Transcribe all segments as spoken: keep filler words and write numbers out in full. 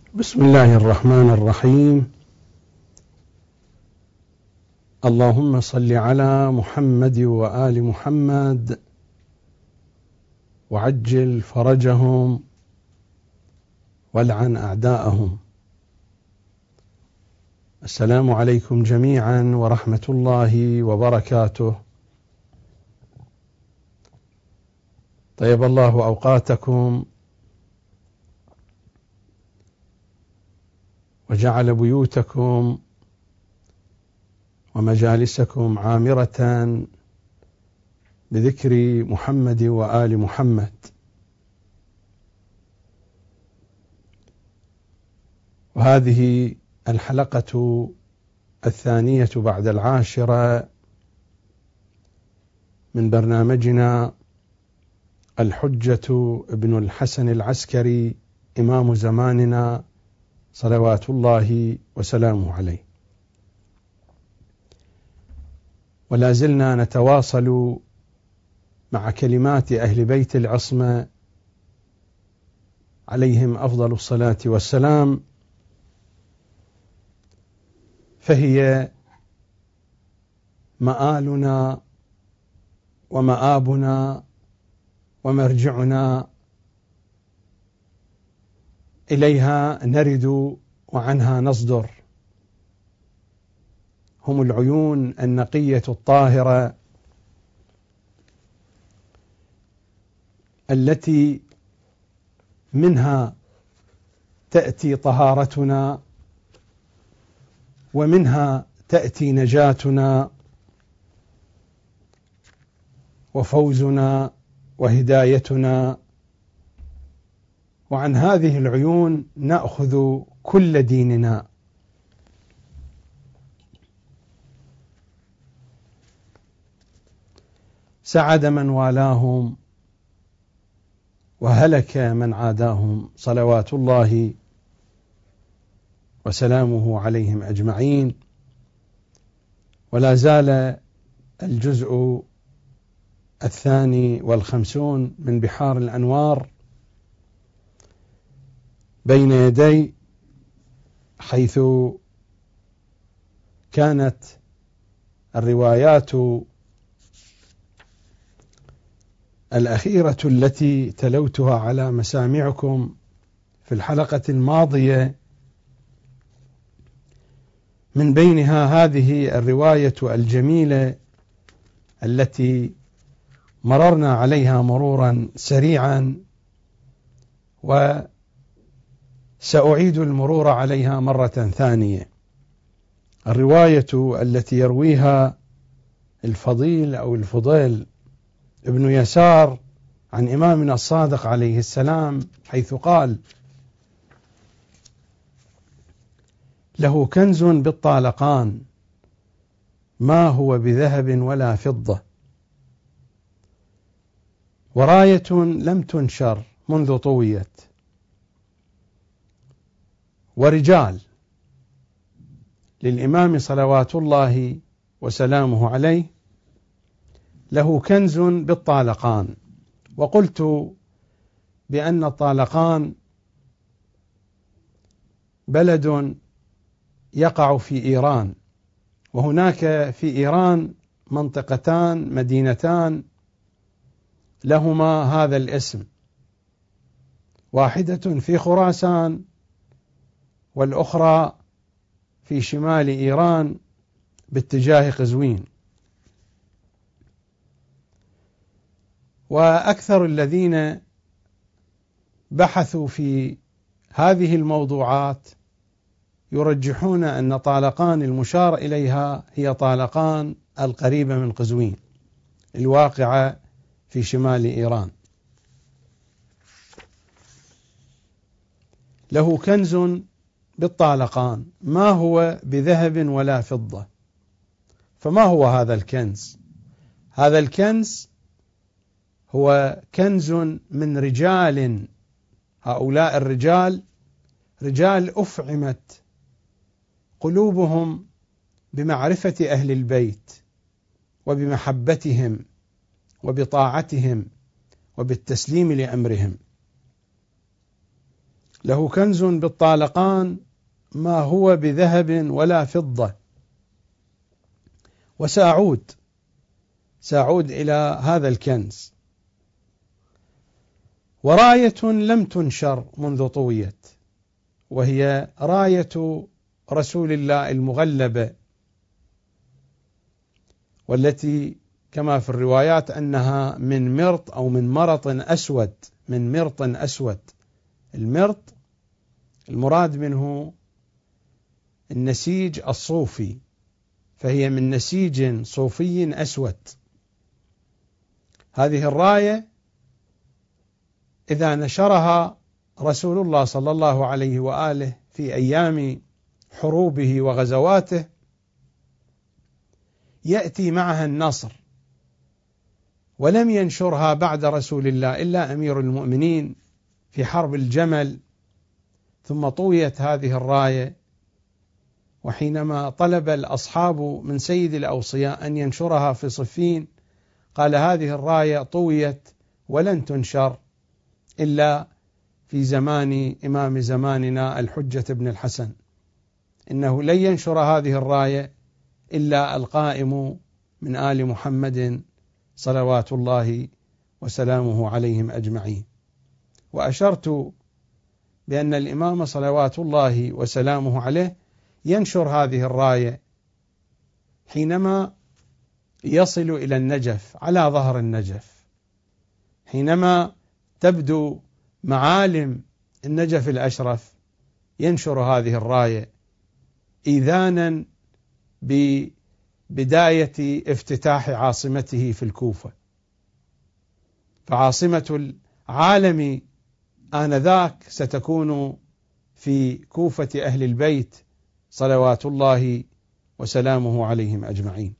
بسم الله الرحمن الرحيم. اللهم صل على محمد وآل محمد وعجل فرجهم والعن أعداءهم. السلام عليكم جميعا ورحمة الله وبركاته. طيب الله أوقاتكم وجعل بيوتكم ومجالسكم عامرة بذكر محمد وآل محمد. وهذه الحلقة الثانية بعد العاشرة من برنامجنا الحجة ابن الحسن العسكري إمام زماننا صلوات الله وسلامه عليه. ولا زلنا نتواصل مع كلمات أهل بيت العصمة عليهم أفضل الصلاة والسلام، فهي مآلنا ومآبنا ومرجعنا، إليها نرد وعنها نصدر. هم العيون النقية الطاهرة التي منها تأتي طهارتنا ومنها تأتي نجاتنا وفوزنا وهدايتنا، وعن هذه العيون نأخذ كل ديننا. سعد من والاهم وهلك من عاداهم، صلوات الله وسلامه عليهم أجمعين. ولا زال الجزء الثاني والخمسون من بحار الأنوار بين يدي، حيث كانت الروايات الأخيرة التي تلوتها على مسامعكم في الحلقة الماضية من بينها هذه الرواية الجميلة التي مررنا عليها مرورا سريعا، وسأعيد المرور عليها مرة ثانية. الرواية التي يرويها الفضيل أو الفضيل ابن يسار عن إمامنا الصادق عليه السلام، حيث قال: له كنز بالطالقان ما هو بذهب ولا فضة، وراية لم تنشر منذ طويت، ورجال للإمام صلوات الله وسلامه عليه له كنز بالطالقان. وقلت بأن الطالقان بلد يقع في إيران، وهناك في إيران منطقتان مدينتان لهما هذا الاسم، واحدة في خراسان والأخرى في شمال إيران باتجاه قزوين. وأكثر الذين بحثوا في هذه الموضوعات يرجحون أن طالقان المشار إليها هي طالقان القريبة من قزوين الواقعة في شمال إيران. له كنز بالطالقان ما هو بذهب ولا فضة. فما هو هذا الكنز؟ هذا الكنز هو كنز من رجال، هؤلاء الرجال رجال أفعمت قلوبهم بمعرفة أهل البيت وبمحبتهم وبطاعتهم وبالتسليم لأمرهم. له كنز بالطالقان ما هو بذهب ولا فضة، وسأعود سأعود إلى هذا الكنز. وراية لم تنشر منذ طويت، وهي راية رسول الله المغلبة، والتي كما في الروايات أنها من مرط أو من مرط أسود، من مرط أسود. المرط المراد منه النسيج الصوفي، فهي من نسيج صوفي أسود. هذه الراية إذا نشرها رسول الله صلى الله عليه وآله في أيام حروبه وغزواته يأتي معها النصر، ولم ينشرها بعد رسول الله إلا أمير المؤمنين في حرب الجمل، ثم طويت هذه الراية. وحينما طلب الأصحاب من سيد الأوصياء أن ينشرها في صفين، قال هذه الراية طويت ولن تنشر إلا في زمان إمام زماننا الحجة بن الحسن، إنه لن ينشر هذه الراية إلا القائم من آل محمد صلوات الله وسلامه عليهم أجمعين. وأشرت بأن الإمام صلوات الله وسلامه عليه ينشر هذه الراية حينما يصل إلى النجف، على ظهر النجف، حينما تبدو معالم النجف الأشرف ينشر هذه الراية إذانا ببداية افتتاح عاصمته في الكوفة. فعاصمة العالم آنذاك ستكون في كوفة أهل البيت صلوات الله وسلامه عليهم أجمعين.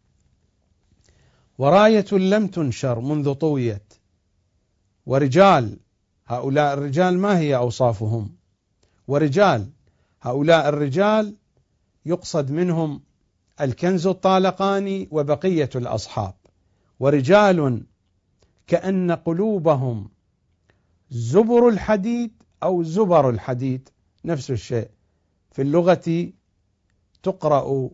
وراية لم تنشر منذ طويت. ورجال، هؤلاء الرجال ما هي أوصافهم؟ ورجال، هؤلاء الرجال يقصد منهم الكنز الطالقاني وبقية الأصحاب. ورجال كأن قلوبهم زبر الحديد أو زبر الحديد، نفس الشيء، في اللغة تقرأ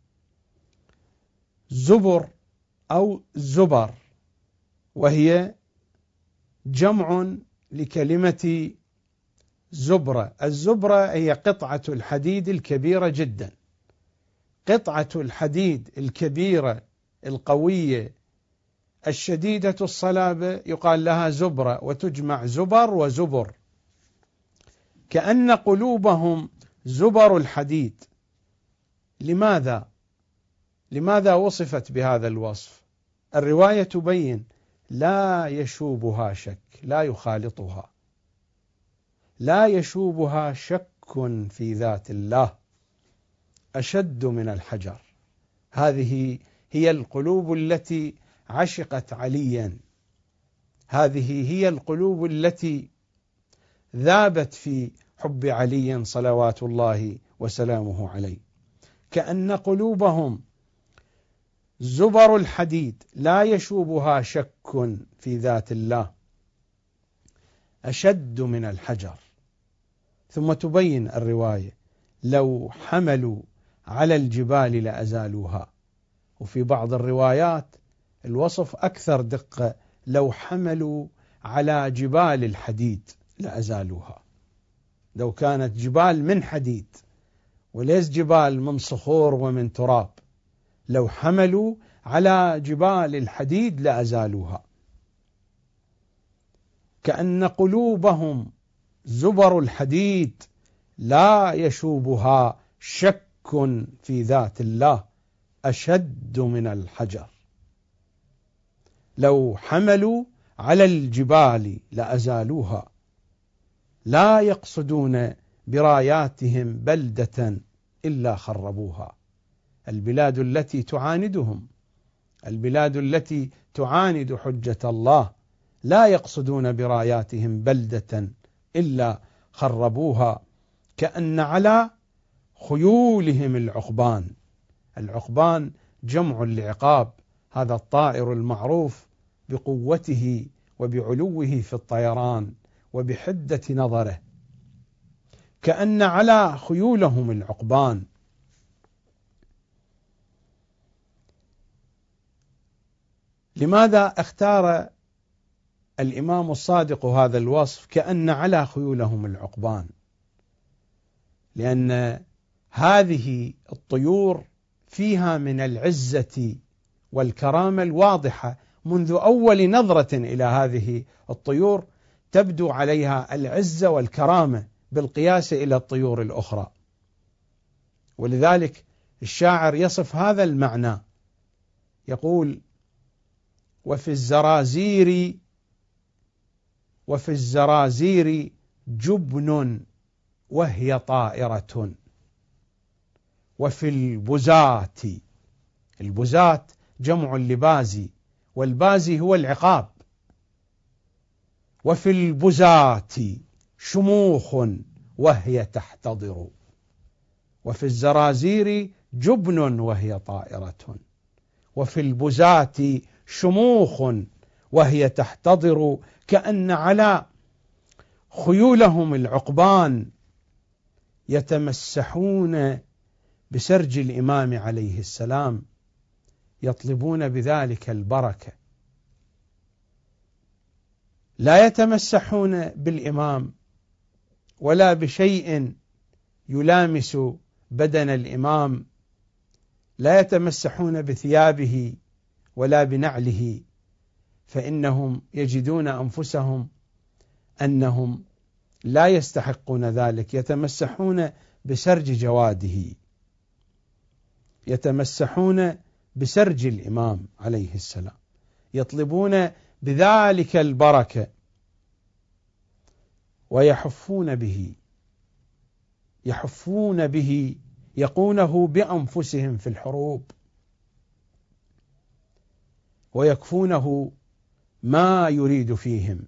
زبر أو زبر، وهي جمع لكلمة زبرة. الزبرة هي قطعة الحديد الكبيرة جدا، قطعة الحديد الكبيرة القوية الشديدة الصلابة يقال لها زبرة، وتجمع زبر وزبر. كأن قلوبهم زبر الحديد. لماذا؟ لماذا وصفت بهذا الوصف؟ الرواية تبين لا يشوبها شك، لا يخالطها، لا يشوبها شك في ذات الله، أشد من الحجر. هذه هي القلوب التي عشقت عليا، هذه هي القلوب التي ذابت في حب علي صلوات الله وسلامه عليه. كأن قلوبهم زبر الحديد لا يشوبها شك في ذات الله، أشد من الحجر. ثم تبين الرواية لو حملوا على الجبال لأزالوها. وفي بعض الروايات الوصف أكثر دقة، لو حملوا على جبال الحديد لأزالوها. لو كانت جبال من حديد وليس جبال من صخور ومن تراب، لو حملوا على جبال الحديد لأزالوها. كأن قلوبهم زبر الحديد لا يشوبها شك في ذات الله، أشد من الحجر. لو حملوا على الجبال لأزالوها، لا يقصدون براياتهم بلدة إلا خربوها. البلاد التي تعاندهم، البلاد التي تعاند حجة الله، لا يقصدون براياتهم بلدة إلا خربوها. كأن على خيولهم العقبان. العقبان جمع العقاب، هذا الطائر المعروف بقوته وبعلوه في الطيران وبحدة نظره. كأن على خيولهم العقبان. لماذا اختار الإمام الصادق هذا الوصف كأن على خيولهم العقبان؟ لأن هذه الطيور فيها من العزة والكرامة الواضحة، منذ أول نظرة إلى هذه الطيور تبدو عليها العزة والكرامة بالقياس إلى الطيور الأخرى. ولذلك الشاعر يصف هذا المعنى، يقول: وفي الزرازير وفي الزرازير جبن وهي طائرة، وفي البزات، البزات جمع لبازي، والبازي هو العقاب، وفي البزات شموخ وهي تحتضر، وفي الزرازير جبن وهي طائرة، وفي البزات شموخ وهي تحتضر، كأن على خيولهم العقبان يتمسحون بسرج الإمام عليه السلام، يطلبون بذلك البركة. لا يتمسحون بالإمام ولا بشيء يلامس بدن الإمام، لا يتمسحون بثيابه ولا بنعله، فإنهم يجدون أنفسهم أنهم لا يستحقون ذلك، يتمسحون بسرج جواده، يتمسحون بسرج الإمام عليه السلام، يطلبون بذلك البركة، ويحفون به، يحفون به، يقونه بأنفسهم في الحروب، ويكفونه ما يريد فيهم.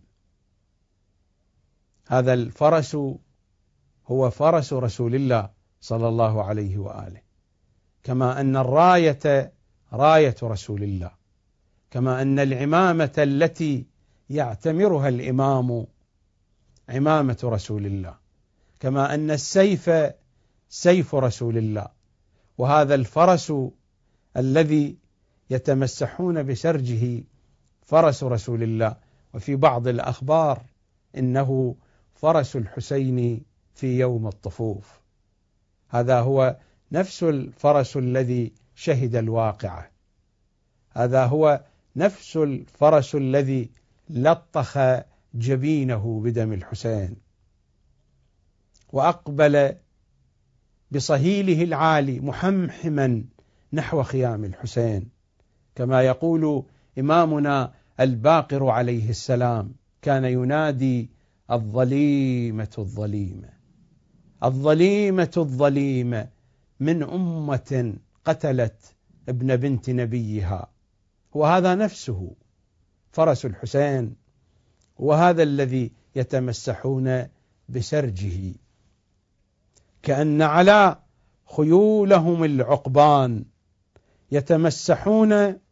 هذا الفرس هو فرس رسول الله صلى الله عليه وآله، كما أن الراية راية رسول الله، كما أن العمامة التي يعتمرها الإمام عمامة رسول الله، كما أن السيف سيف رسول الله. وهذا الفرس الذي يتمسحون بسرجه فرس رسول الله، وفي بعض الأخبار إنه فرس الحسين في يوم الطفوف. هذا هو نفس الفرس الذي شهد الواقعة، هذا هو نفس الفرس الذي لطخ جبينه بدم الحسين، وأقبل بصهيله العالي محمحما نحو خيام الحسين، كما يقول إمامنا الباقر عليه السلام: كان ينادي الظليمة الظليمة، الظليمة الظليمة من أمة قتلت ابن بنت نبيها. وهذا نفسه فرس الحسين، وهذا الذي يتمسحون بسرجه، كأن على خيولهم العقبان يتمسحون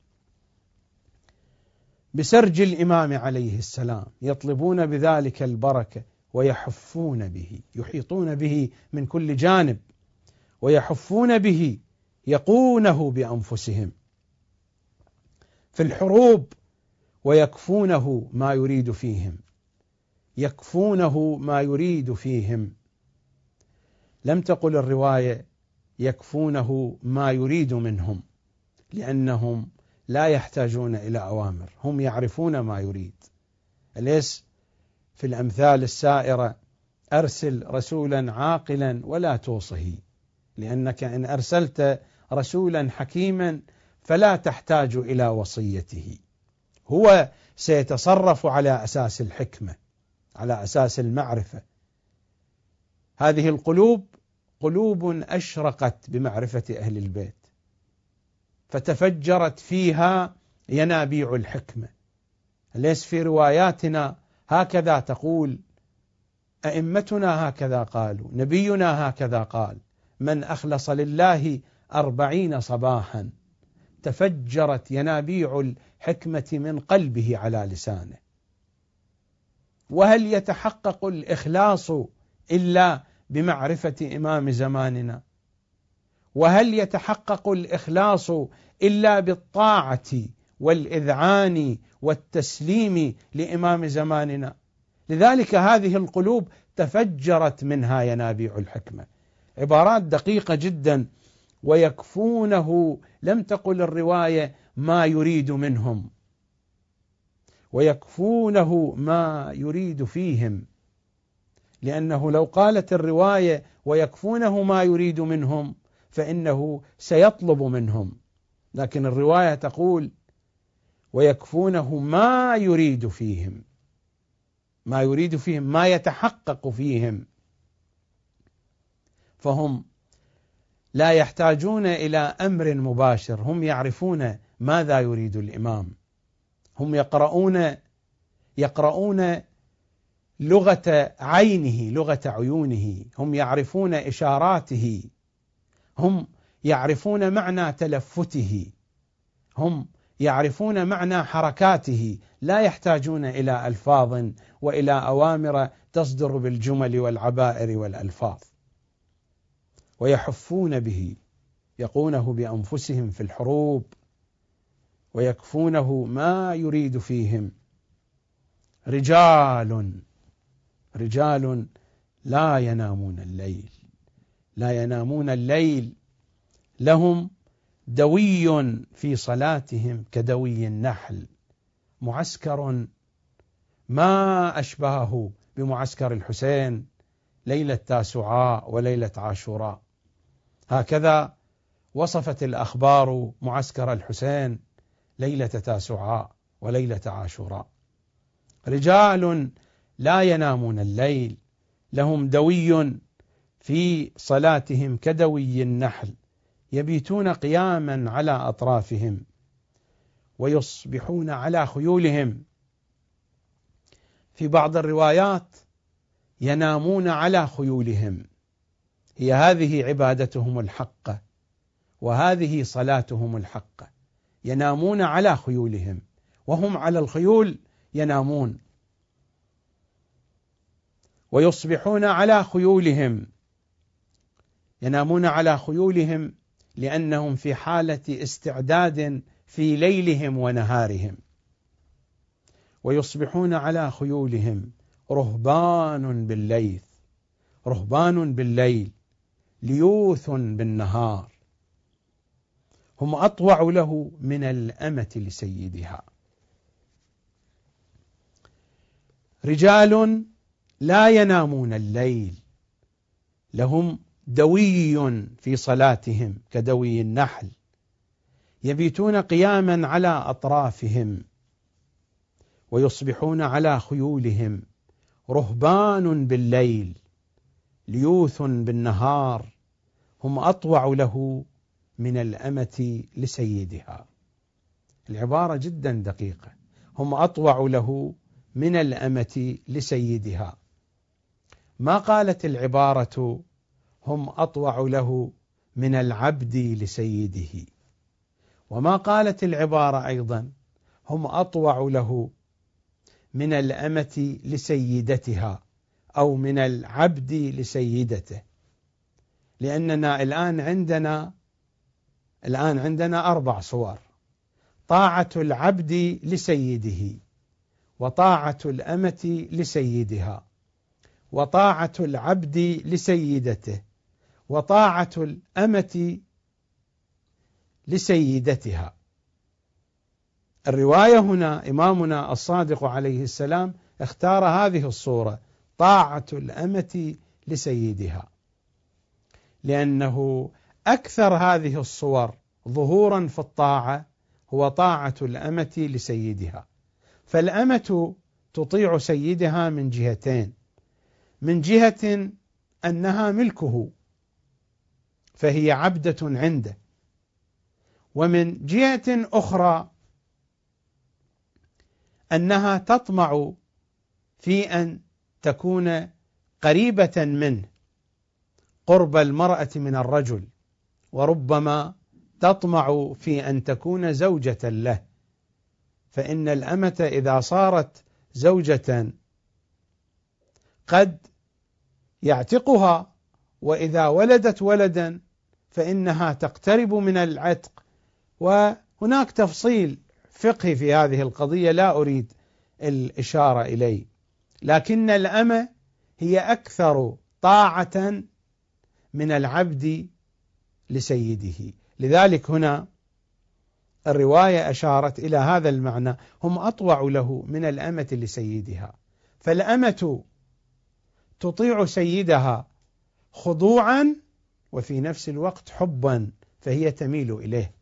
بسرج الإمام عليه السلام، يطلبون بذلك البركة، ويحفون به، يحيطون به من كل جانب، ويحفون به، يقونه بأنفسهم في الحروب، ويكفونه ما يريد فيهم، يكفونه ما يريد فيهم. لم تقل الرواية يكفونه ما يريد منهم، لأنهم لا يحتاجون إلى أوامر، هم يعرفون ما يريد. أليس في الأمثال السائرة: أرسل رسولا عاقلا ولا توصه، لأنك إن أرسلت رسولا حكيما فلا تحتاج إلى وصيته، هو سيتصرف على أساس الحكمة، على أساس المعرفة. هذه القلوب قلوب أشرقت بمعرفة أهل البيت، فتفجرت فيها ينابيع الحكمة. ليس في رواياتنا هكذا تقول، أئمتنا هكذا قالوا، نبينا هكذا قال: من أخلص لله أربعين صباحا تفجرت ينابيع الحكمة من قلبه على لسانه. وهل يتحقق الإخلاص إلا بمعرفة إمام زماننا؟ وهل يتحقق الإخلاص إلا بالطاعة والإذعان والتسليم لإمام زماننا؟ لذلك هذه القلوب تفجرت منها ينابيع الحكمة. عبارات دقيقة جدا. ويكفونه، لم تقل الرواية ما يريد منهم، ويكفونه ما يريد فيهم، لأنه لو قالت الرواية ويكفونه ما يريد منهم فإنه سيطلب منهم، لكن الرواية تقول ويكفونه ما يريد فيهم، ما يريد فيهم ما يتحقق فيهم، فهم لا يحتاجون إلى أمر مباشر، هم يعرفون ماذا يريد الإمام، هم يقرؤون يقرؤون لغة عينه، لغة عيونه، هم يعرفون إشاراته، هم يعرفون معنى تلفته، هم يعرفون معنى حركاته، لا يحتاجون إلى ألفاظ وإلى أوامر تصدر بالجمل والعبائر والألفاظ. ويحفون به، يقونه بأنفسهم في الحروب، ويكفونه ما يريد فيهم. رجال رجال لا ينامون الليل، لا ينامون الليل، لهم دوي في صلاتهم كدوي النحل، معسكر ما أشبهه بمعسكر الحسين ليلة تاسعاء وليلة عاشوراء. هكذا وصفت الأخبار معسكر الحسين ليلة تاسعاء وليلة عاشوراء. رجال لا ينامون الليل، لهم دوي في صلاتهم كدوي النحل، يبيتون قياما على أطرافهم ويصبحون على خيولهم. في بعض الروايات ينامون على خيولهم. هي هذه عبادتهم الحقة، وهذه صلاتهم الحقة، ينامون على خيولهم، وهم على الخيول ينامون، ويصبحون على خيولهم. ينامون على خيولهم لأنهم في حالة استعداد في ليلهم ونهارهم. ويصبحون على خيولهم رهبان بالليل، رهبان بالليل، ليوث بالنهار، هم أطوع له من الأمة لسيدها. رجال لا ينامون الليل، لهم دوي في صلاتهم كدوي النحل، يبيتون قياما على أطرافهم، ويصبحون على خيولهم رهبان بالليل، ليوث بالنهار، هم أطوع له من الأمة لسيدها. العبارة جدا دقيقة، هم أطوع له من الأمة لسيدها. ما قالت العبارة هم أطوع له من العبد لسيده، وما قالت العبارة أيضا هم أطوع له من الأمة لسيدتها أو من العبد لسيدته، لأننا الآن عندنا الآن عندنا أربع صور: طاعة العبد لسيده، وطاعة الأمة لسيدها، وطاعة العبد لسيدته، وطاعة الأمة لسيدتها. الرواية هنا إمامنا الصادق عليه السلام اختار هذه الصورة: طاعة الأمة لسيدها، لأنه أكثر هذه الصور ظهورا في الطاعة هو طاعة الأمة لسيدها. فالأمة تطيع سيدها من جهتين: من جهة أنها ملكه فهي عبدة عنده، ومن جهة أخرى أنها تطمع في أن تكون قريبة منه، قرب المرأة من الرجل، وربما تطمع في أن تكون زوجة له، فإن الأمة إذا صارت زوجة قد يعتقها وإذا ولدت ولدا فإنها تقترب من العتق. وهناك تفصيل فقهي في هذه القضية لا أريد الإشارة إليه، لكن الأمة هي أكثر طاعة من العبد لسيده. لذلك هنا الرواية أشارت إلى هذا المعنى، هم أطوع له من الأمة لسيدها. فالأمة تطيع سيدها خضوعا وفي نفس الوقت حبا، فهي تميل إليه،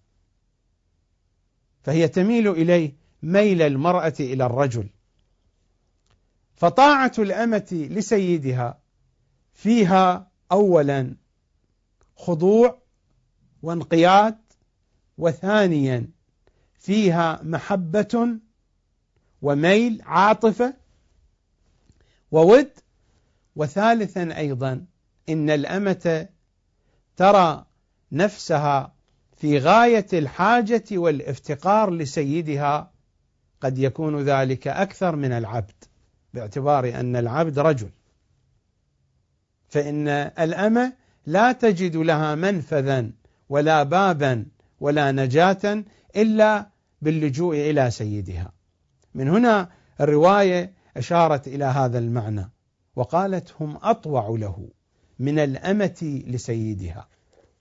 فهي تميل إليه ميل المرأة إلى الرجل. فطاعة الأمة لسيدها فيها أولا خضوع وانقياد، وثانيا فيها محبة وميل عاطفة وود، وثالثا أيضا إن الأمة ترى نفسها في غاية الحاجة والافتقار لسيدها، قد يكون ذلك أكثر من العبد باعتبار أن العبد رجل، فإن الأمة لا تجد لها منفذا ولا بابا ولا نجاة إلا باللجوء إلى سيدها. من هنا الرواية أشارت إلى هذا المعنى وقالت هم أطوع له من الأمة لسيدها،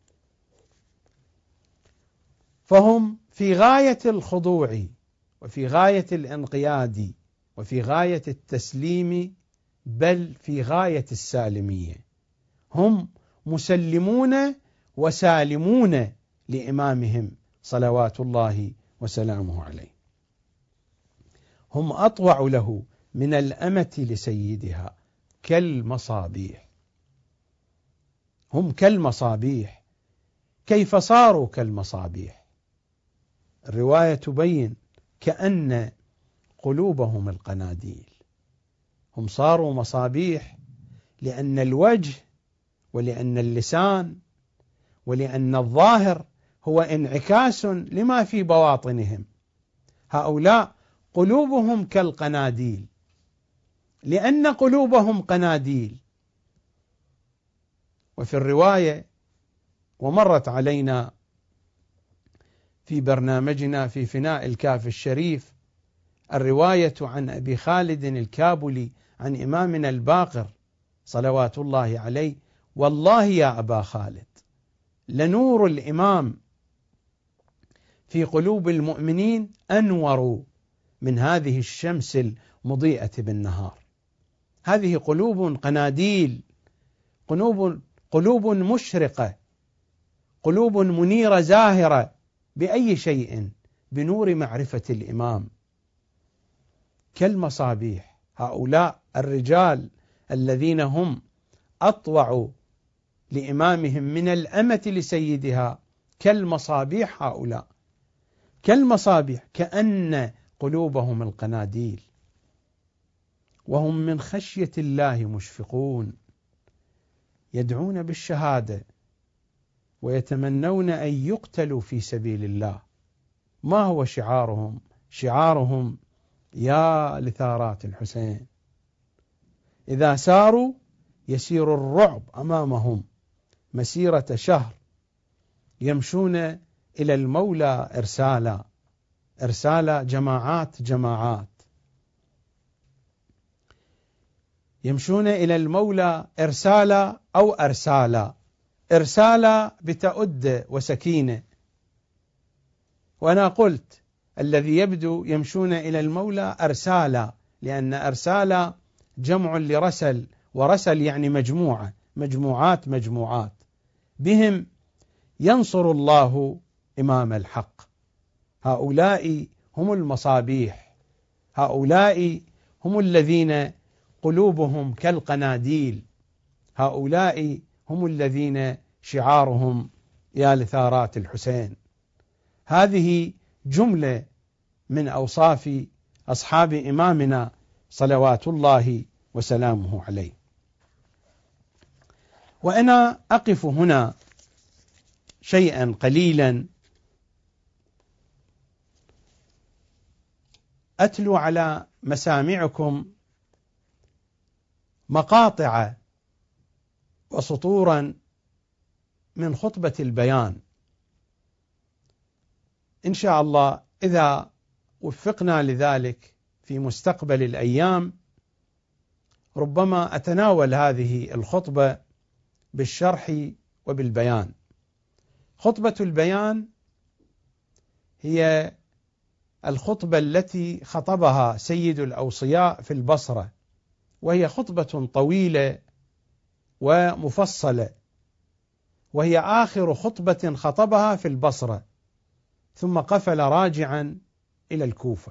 فهم في غاية الخضوع وفي غاية الانقياد وفي غاية التسليم، بل في غاية السالمية. هم مسلمون وسالمون لإمامهم صلوات الله وسلامه عليه. هم أطوع له من الأمة لسيدها كالمصابيح. هم كالمصابيح. كيف صاروا كالمصابيح؟ الرواية تبين كأن قلوبهم القناديل. هم صاروا مصابيح لأن الوجه ولأن اللسان ولأن الظاهر هو انعكاس لما في بواطنهم. هؤلاء قلوبهم كالقناديل، لأن قلوبهم قناديل. وفي الرواية ومرت علينا في برنامجنا في فناء الكاف الشريف الرواية عن أبي خالد الكابلي عن إمامنا الباقر صلوات الله عليه: والله يا أبا خالد لنور الإمام في قلوب المؤمنين أنور من هذه الشمس المضيئة بالنهار. هذه قلوب قناديل، قلوب قلوب مشرقة، قلوب منيرة زاهرة بأي شيء؟ بنور معرفة الإمام. كالمصابيح. هؤلاء الرجال الذين هم أطوع لإمامهم من الأمة لسيدها كالمصابيح. هؤلاء كالمصابيح كأن قلوبهم القناديل، وهم من خشية الله مشفقون، يدعون بالشهادة ويتمنون أن يقتلوا في سبيل الله. ما هو شعارهم؟ شعارهم يا لثارات الحسين. إذا ساروا يسير الرعب أمامهم مسيرة شهر، يمشون إلى المولى إرسالا إرسالا جماعات جماعات، يمشون إلى المولى إرسالا أو أرسالا. إرسالا بتأد وسكينة، وأنا قلت الذي يبدو يمشون إلى المولى أرسالا، لأن أرسالا جمع لرسل، ورسل يعني مجموعة، مجموعات مجموعات، بهم ينصر الله إمام الحق. هؤلاء هم المصابيح، هؤلاء هم الذين قلوبهم كالقناديل، هؤلاء هم الذين شعارهم يا لثارات الحسين. هذه جملة من أوصاف أصحاب إمامنا صلوات الله وسلامه عليه. وأنا أقف هنا شيئا قليلا أتلو على مسامعكم مقاطع وسطورا من خطبة البيان. إن شاء الله إذا وفقنا لذلك في مستقبل الأيام ربما أتناول هذه الخطبة بالشرح وبالبيان. خطبة البيان هي الخطبة التي خطبها سيد الأوصياء في البصرة، وهي خطبة طويلة ومفصلة، وهي آخر خطبة خطبها في البصرة، ثم قفل راجعا إلى الكوفة.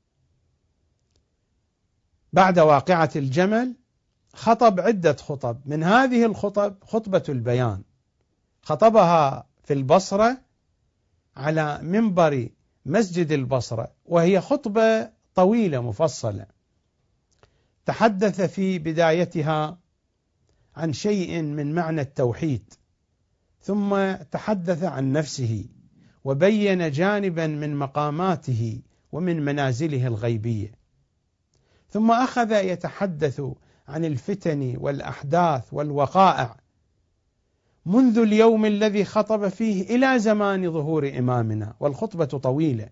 بعد واقعة الجمل خطب عدة خطب، من هذه الخطب خطبة البيان خطبها في البصرة على منبر مسجد البصرة، وهي خطبة طويلة مفصلة. تحدث في بدايتها عن شيء من معنى التوحيد، ثم تحدث عن نفسه وبين جانبا من مقاماته ومن منازله الغيبية، ثم أخذ يتحدث عن الفتن والأحداث والوقائع منذ اليوم الذي خطب فيه إلى زمان ظهور إمامنا، والخطبة طويلة،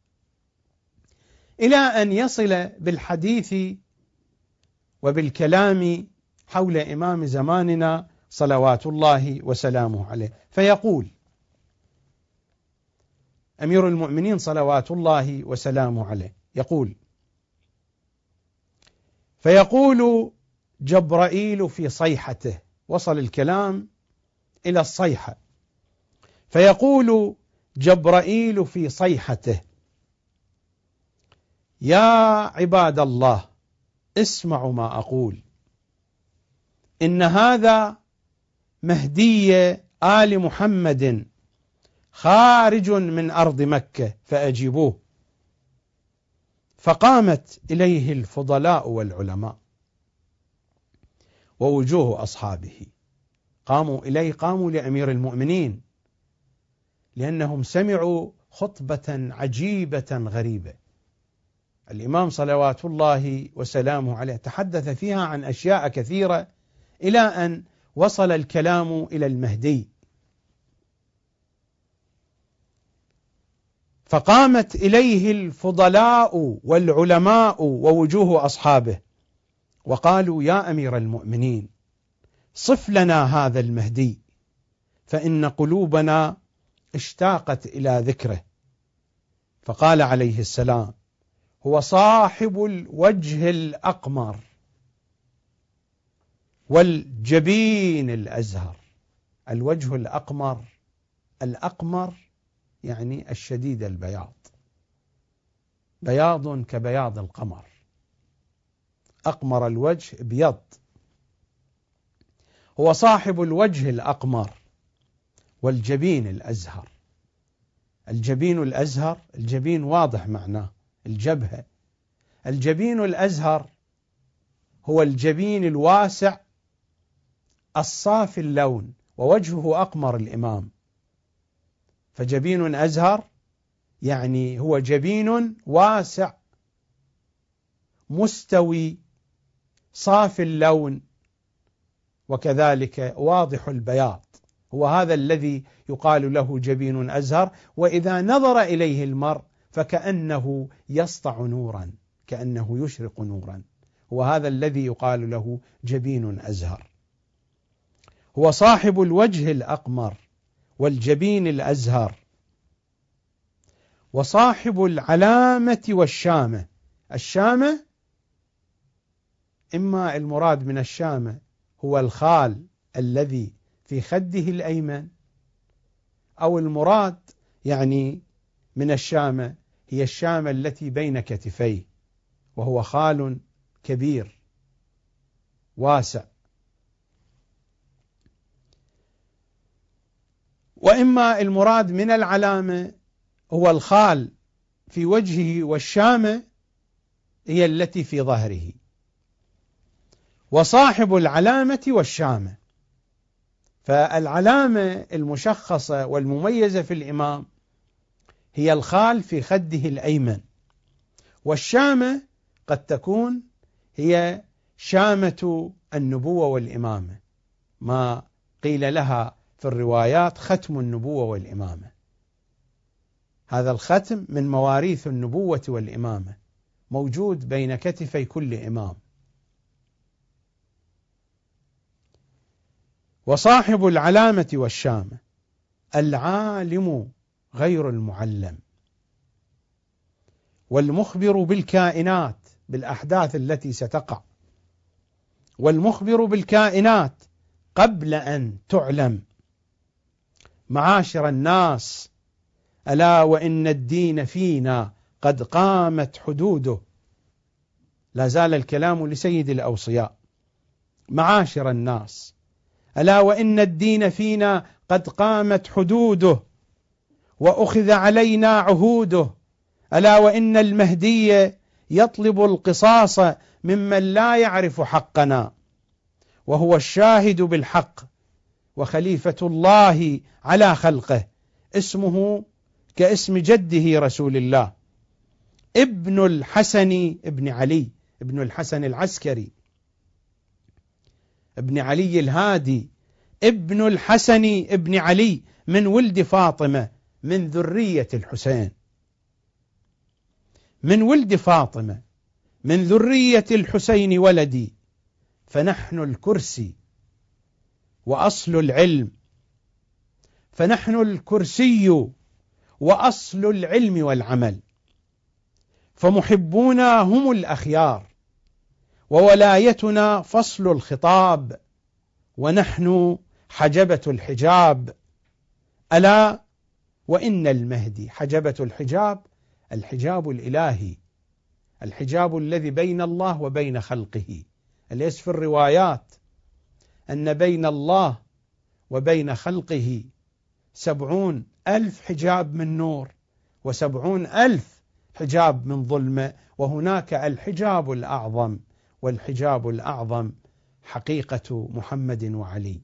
إلى أن يصل بالحديث وبالكلام حول إمام زماننا صلوات الله وسلامه عليه. فيقول أمير المؤمنين صلوات الله وسلامه عليه، يقول: فيقول جبرائيل في صيحته، وصل الكلام إلى الصيحة، فيقول جبرائيل في صيحته: يا عباد الله اسمعوا ما أقول، إن هذا مهدي آل محمد خارج من أرض مكة فأجيبوه. فقامت إليه الفضلاء والعلماء ووجوه أصحابه، قاموا إليه، قاموا لأمير المؤمنين، لأنهم سمعوا خطبة عجيبة غريبة. الإمام صلوات الله وسلامه عليه تحدث فيها عن أشياء كثيرة إلى أن وصل الكلام إلى المهدي. فقامت إليه الفضلاء والعلماء ووجوه أصحابه وقالوا: يا أمير المؤمنين صف لنا هذا المهدي، فإن قلوبنا اشتاقت إلى ذكره. فقال عليه السلام: هو صاحب الوجه الأقمر والجبين الأزهر. الوجه الأقمر، الأقمر يعني الشديد البياض، بياض كبياض القمر، أقمر الوجه ابيض. هو صاحب الوجه الأقمر والجبين الأزهر. الجبين الأزهر، الجبين واضح معناه الجبهة. الجبين الأزهر هو الجبين الواسع الصافي اللون، ووجهه أقمر الإمام، فجبين أزهر يعني هو جبين واسع مستوي صافي اللون، وكذلك واضح البياض. هو هذا الذي يقال له جبين أزهر، وإذا نظر إليه المرء فكأنه يسطع نورا، كأنه يشرق نورا. هو هذا الذي يقال له جبين أزهر. هو صاحب الوجه الأقمر والجبين الأزهر، وصاحب العلامة والشامة. الشامة إما المراد من الشامة هو الخال الذي في خده الأيمن، أو المراد يعني من الشامة هي الشامة التي بين كتفيه، وهو خال كبير واسع. وإما المراد من العلامة هو الخال في وجهه، والشامة هي التي في ظهره. وصاحب العلامة والشامة، فالعلامة المشخصة والمميزة في الإمام هي الخال في خده الأيمن، والشامة قد تكون هي شامة النبوة والإمامة، ما قيل لها في الروايات ختم النبوة والإمامة. هذا الختم من مواريث النبوة والإمامة، موجود بين كتفي كل إمام. وصاحب العلامة والشامة العالم غير المعلم، والمخبر بالكائنات، بالأحداث التي ستقع، والمخبر بالكائنات قبل أن تعلم. معاشر الناس، ألا وإن الدين فينا قد قامت حدوده. لا زال الكلام لسيد الأوصياء. معاشر الناس، ألا وإن الدين فينا قد قامت حدوده، وأخذ علينا عهوده. ألا وإن المهدي يطلب القصاص ممن لا يعرف حقنا، وهو الشاهد بالحق وخليفة الله على خلقه، اسمه كاسم جده رسول الله، ابن الحسن ابن علي، ابن الحسن العسكري، ابن علي الهادي، ابن الحسن ابن علي من ولد فاطمة، من ذرية الحسين، من ولد فاطمة، من ذرية الحسين ولدي. فنحن الكرسي وأصل العلم، فنحن الكرسي وأصل العلم والعمل. فمحبونا هم الأخيار، وولايتنا فصل الخطاب، ونحن حجبة الحجاب. ألا وإن المهدي حجبة الحجاب، الحجاب الإلهي، الحجاب الذي بين الله وبين خلقه. أليس في الروايات أن بين الله وبين خلقه سبعون ألف حجاب من نور، وسبعون ألف حجاب من ظلمة، وهناك الحجاب الأعظم، والحجاب الأعظم حقيقة محمد وعلي.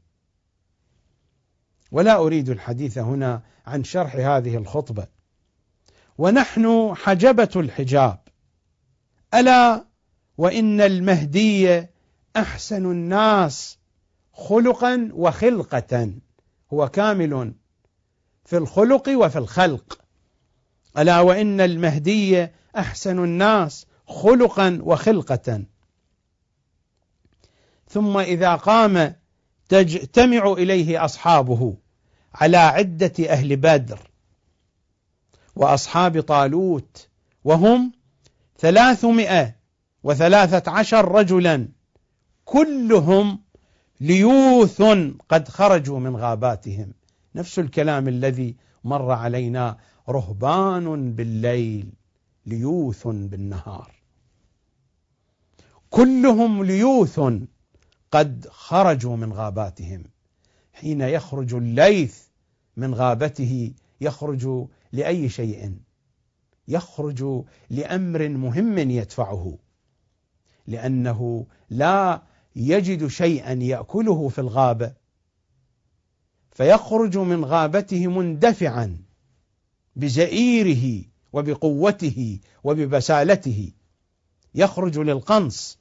ولا أريد الحديث هنا عن شرح هذه الخطبة. ونحن حجبة الحجاب. ألا وإن المهدي أحسن الناس خلقا وخلقة، هو كامل في الخلق وفي الخلق. ألا وإن المهدي أحسن الناس خلقا وخلقة. ثم إذا قام تجتمع إليه أصحابه على عدة أهل بدر وأصحاب طالوت، وهم ثلاثمائة وثلاثة عشر رجلا، كلهم ليوث قد خرجوا من غاباتهم. نفس الكلام الذي مر علينا، رهبان بالليل ليوث بالنهار. كلهم ليوث قد خرجوا من غاباتهم. حين يخرج الليث من غابته يخرج لأي شيء؟ يخرج لأمر مهم يدفعه، لأنه لا يجد شيئا يأكله في الغابة، فيخرج من غابته مندفعا بزئيره وبقوته وببسالته، يخرج للقنص.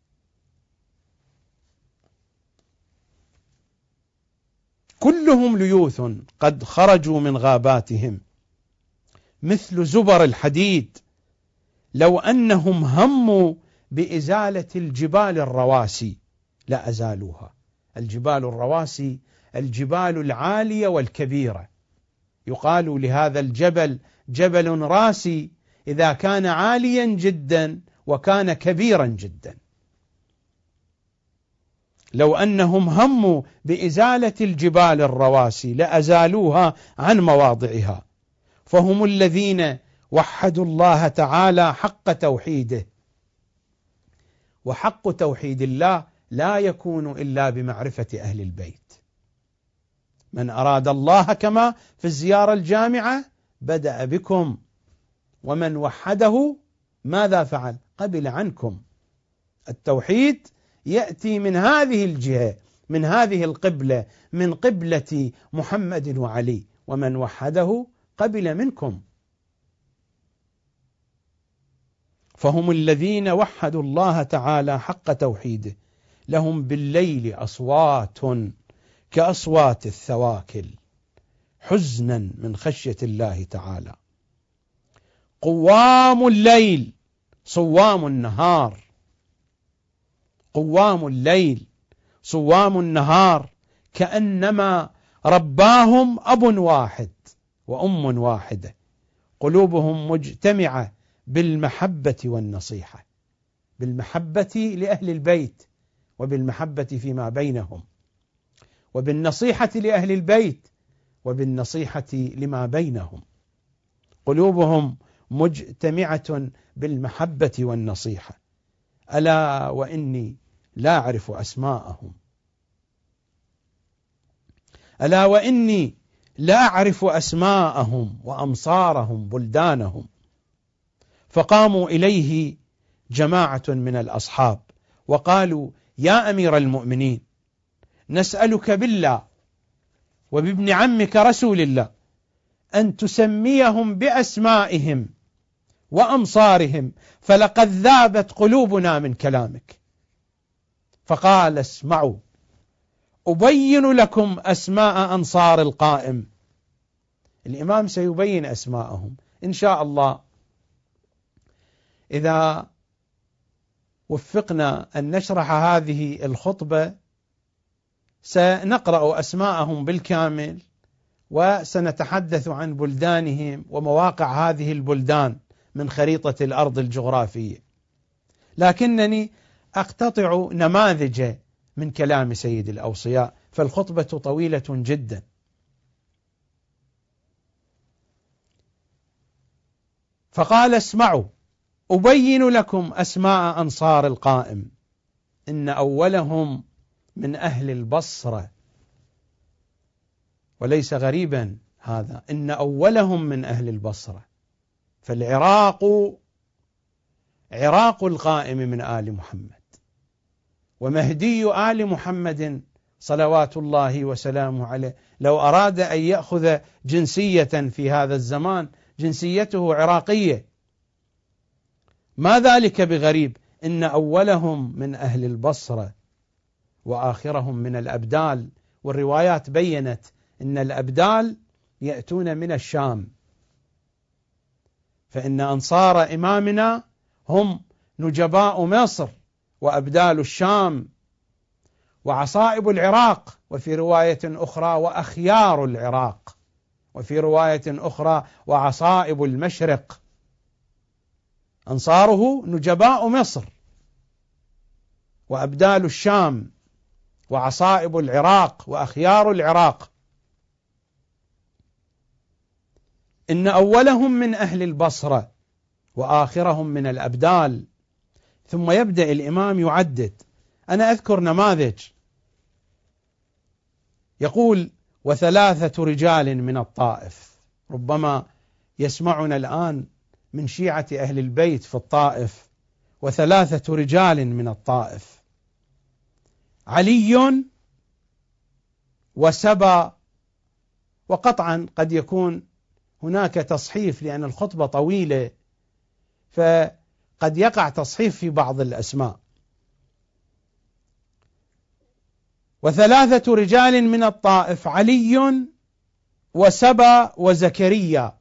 كلهم ليوث قد خرجوا من غاباتهم مثل زبر الحديد، لو أنهم هموا بإزالة الجبال الرواسي لأزالوها. الجبال الرواسي الجبال العالية والكبيرة، يقال لهذا الجبل جبل راسي إذا كان عاليا جدا وكان كبيرا جدا. لو أنهم هموا بإزالة الجبال الرواسي لأزالوها عن مواضعها. فهم الذين وحدوا الله تعالى حق توحيده، وحق توحيد الله لا يكون إلا بمعرفة أهل البيت. من أراد الله كما في الزيارة الجامعة بدأ بكم، ومن وحده ماذا فعل؟ قبل عنكم. التوحيد يأتي من هذه الجهة، من هذه القبلة، من قبلة محمد وعلي، ومن وحده قبل منكم. فهم الذين وحدوا الله تعالى حق توحيده، لهم بالليل أصوات كأصوات الثواكل حزنا من خشية الله تعالى. قوام الليل صوام النهار، قوام الليل صوام النهار، كأنما رباهم أب واحد وأم واحدة، قلوبهم مجتمعة بالمحبة والنصيحة، بالمحبة لأهل البيت وبالمحبة فيما بينهم، وبالنصيحة لأهل البيت وبالنصيحة لما بينهم. قلوبهم مجتمعة بالمحبة والنصيحة. ألا وإني لا أعرف أسماءهم، ألا وإني لا أعرف أسماءهم وأمصارهم بلدانهم. فقاموا إليه جماعة من الأصحاب وقالوا: يا أمير المؤمنين، نسألك بالله وبابن عمك رسول الله أن تسميهم بأسمائهم وأمصارهم، فلقد ذابت قلوبنا من كلامك. فقال: اسمعوا، أبين لكم أسماء أنصار القائم. الإمام سيبين أسماءهم إن شاء الله إذا وفقنا أن نشرح هذه الخطبة. سنقرأ أسماءهم بالكامل وسنتحدث عن بلدانهم ومواقع هذه البلدان من خريطة الأرض الجغرافية، لكنني أقتطع نماذج من كلام سيد الأوصياء، فالخطبة طويلة جدا. فقال: اسمعوا، أبين لكم أسماء أنصار القائم. إن أولهم من أهل البصرة، وليس غريبا هذا، إن أولهم من أهل البصرة، فالعراق عراق القائم من آل محمد، ومهدي آل محمد صلوات الله وسلامه عليه لو أراد أن يأخذ جنسية في هذا الزمان جنسيته عراقية، ما ذلك بغريب. إن أولهم من أهل البصرة وآخرهم من الأبدال، والروايات بيّنت إن الأبدال يأتون من الشام، فإن أنصار إمامنا هم نجباء مصر وأبدال الشام وعصائب العراق، وفي رواية أخرى وأخيار العراق، وفي رواية أخرى وعصائب المشرق. أنصاره نجباء مصر وأبدال الشام وعصائب العراق وأخيار العراق. إن أولهم من أهل البصرة وآخرهم من الأبدال. ثم يبدأ الإمام يعدد. أنا أذكر نماذج. يقول: وثلاثة رجال من الطائف. ربما يسمعنا الآن من شيعة أهل البيت في الطائف. وثلاثة رجال من الطائف: علي وسبا. وقطعا قد يكون هناك تصحيف لأن الخطبة طويلة، فقد يقع تصحيف في بعض الأسماء. وثلاثة رجال من الطائف: علي وسبا وزكريا،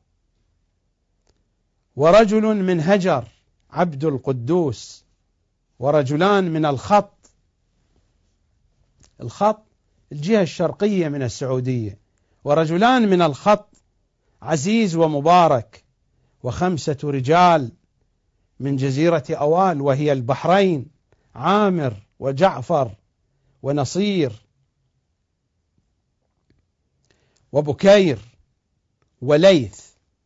ورجل من هجر عبد القدوس، ورجلان من الخط. الخط الجهة الشرقية من السعودية. ورجلان من الخط عزيز ومبارك. وخمسة رجال من جزيرة أوال وهي البحرين: عامر وجعفر ونصير وبكير وليث.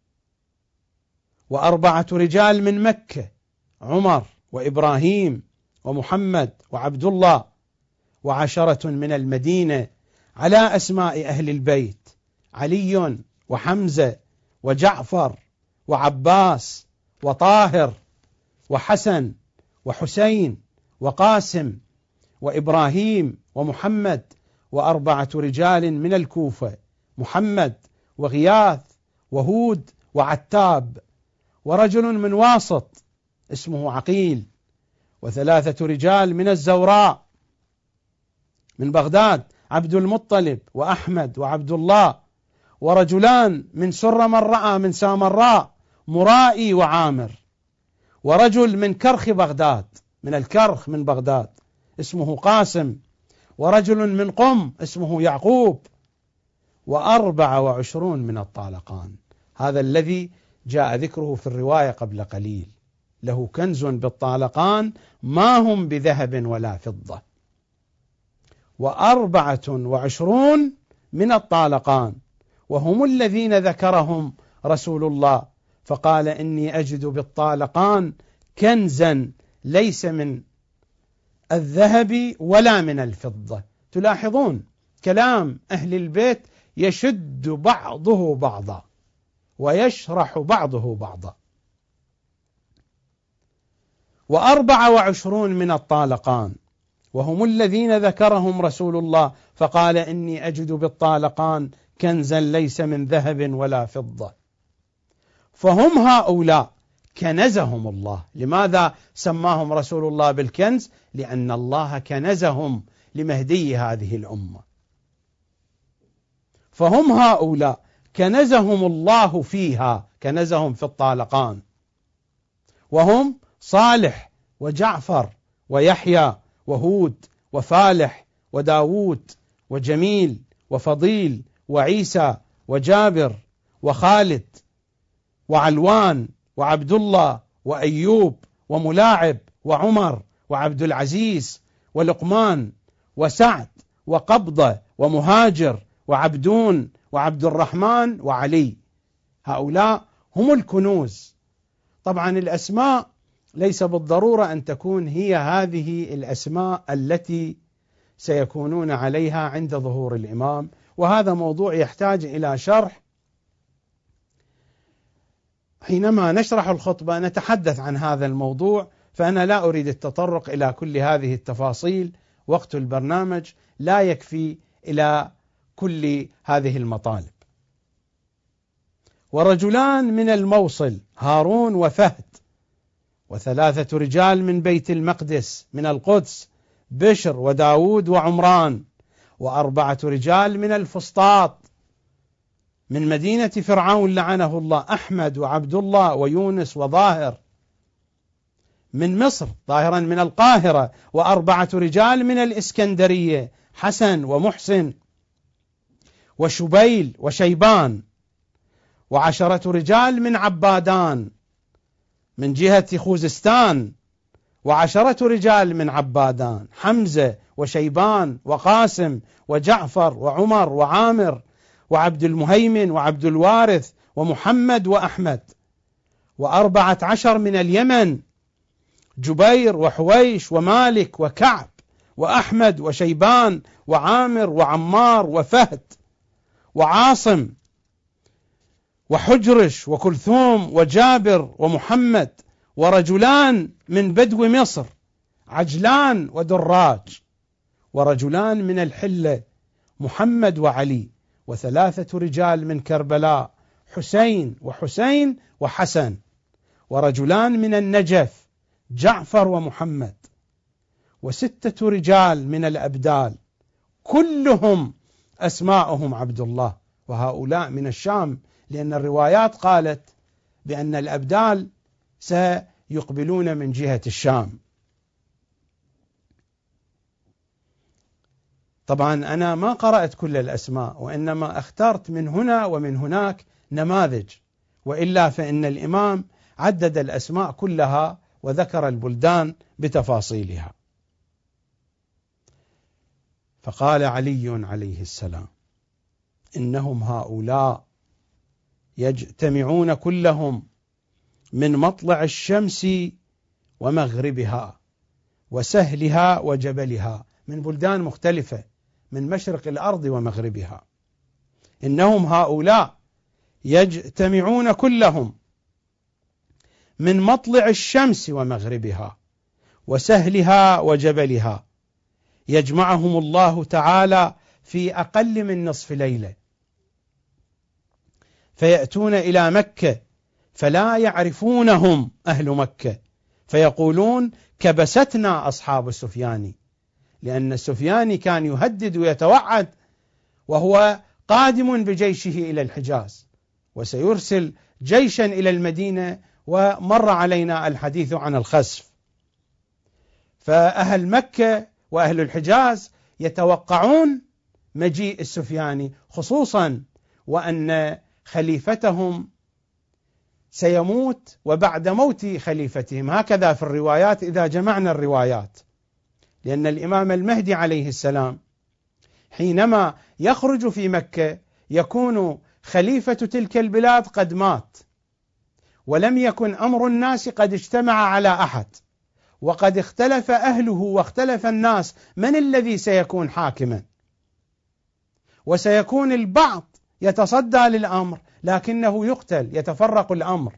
وأربعة رجال من مكة: عمر وإبراهيم ومحمد وعبد الله. وعشرة من المدينة على أسماء أهل البيت: علي وحمزة وجعفر وعباس وطاهر وحسن وحسين وقاسم وإبراهيم ومحمد. وأربعة رجال من الكوفة: محمد وغياث وهود وعتاب. ورجل من واسط اسمه عقيل. وثلاثة رجال من الزوراء: من بغداد عبد المطلب وأحمد وعبد الله، ورجلان من سر من رأى من سامراء مرائي وعامر، ورجل من كرخ بغداد من الكرخ من بغداد اسمه قاسم، ورجل من قم اسمه يعقوب، وأربع وعشرون من الطالقان. هذا الذي جاء ذكره في الرواية قبل قليل، له كنز بالطالقان ما هم بذهب ولا فضة. وأربعة وعشرون من الطالقان وهم الذين ذكرهم رسول الله فقال إني أجد بالطالقان كنزا ليس من الذهب ولا من الفضة. تلاحظون كلام أهل البيت يشد بعضه بعضا ويشرح بعضه بعضا. وأربع وعشرون من الطالقان وهم الذين ذكرهم رسول الله فقال إني أجد بالطالقان كنزا ليس من ذهب ولا فضة. فهم هؤلاء كنزهم الله. لماذا سماهم رسول الله بالكنز؟ لأن الله كنزهم لمهدي هذه الأمة. فهم هؤلاء كنزهم الله فيها، كنزهم في الطالقان، وهم صالح وجعفر ويحيى وهود وفالح وداود وجميل وفضيل وعيسى وجابر وخالد وعلوان وعبد الله وأيوب وملاعب وعمر وعبد العزيز ولقمان وسعد وقبضة ومهاجر وعبدون وعبد الرحمن وعلي. هؤلاء هم الكنوز. طبعا الأسماء ليس بالضرورة أن تكون هي هذه الأسماء التي سيكونون عليها عند ظهور الإمام، وهذا موضوع يحتاج إلى شرح. حينما نشرح الخطبة نتحدث عن هذا الموضوع، فأنا لا أريد التطرق إلى كل هذه التفاصيل، وقت البرنامج لا يكفي إلى كل هذه المطالب. ورجلان من الموصل هارون وفهد، وثلاثة رجال من بيت المقدس من القدس بشر وداود وعمران، وأربعة رجال من الفسطاط من مدينة فرعون لعنه الله أحمد وعبد الله ويونس وظاهر من مصر ظاهرا من القاهرة، وأربعة رجال من الإسكندرية حسن ومحسن وشبيل وشيبان، وعشرة رجال من عبادان من جهة خوزستان، وعشرة رجال من عبادان حمزة وشيبان وقاسم وجعفر وعمر وعامر وعبد المهيمن وعبد الوارث ومحمد وأحمد، وأربعة عشر من اليمن جبير وحويش ومالك وكعب وأحمد وشيبان وعامر وعمار وفهد وعاصم وحجرش وكلثوم وجابر ومحمد، ورجلان من بدو مصر عجلان ودراج، ورجلان من الحلة محمد وعلي، وثلاثة رجال من كربلاء حسين وحسين وحسن، ورجلان من النجف جعفر ومحمد، وستة رجال من الأبدال كلهم أسماءهم عبد الله، وهؤلاء من الشام، لأن الروايات قالت بأن الأبدال سيقبلون من جهة الشام. طبعا أنا ما قرأت كل الأسماء، وإنما اخترت من هنا ومن هناك نماذج، وإلا فإن الإمام عدد الأسماء كلها وذكر البلدان بتفاصيلها. فقال علي عليه السلام إنهم هؤلاء يجتمعون كلهم من مطلع الشمس ومغربها وسهلها وجبلها، من بلدان مختلفة من مشرق الأرض ومغربها. إنهم هؤلاء يجتمعون كلهم من مطلع الشمس ومغربها وسهلها وجبلها، يجمعهم الله تعالى في أقل من نصف ليلة، فيأتون إلى مكة فلا يعرفونهم أهل مكة، فيقولون كبستنا أصحاب سفيان، لأن السفياني كان يهدد ويتوعد وهو قادم بجيشه إلى الحجاز، وسيرسل جيشا إلى المدينة، ومر علينا الحديث عن الخسف. فأهل مكة وأهل الحجاز يتوقعون مجيء السفياني، خصوصا وأن خليفتهم سيموت وبعد موت خليفتهم، هكذا في الروايات إذا جمعنا الروايات، لأن الإمام المهدي عليه السلام حينما يخرج في مكة يكون خليفة تلك البلاد قد مات، ولم يكن أمر الناس قد اجتمع على أحد، وقد اختلف أهله واختلف الناس من الذي سيكون حاكما، وسيكون البعض يتصدى للأمر لكنه يقتل، يتفرق الأمر.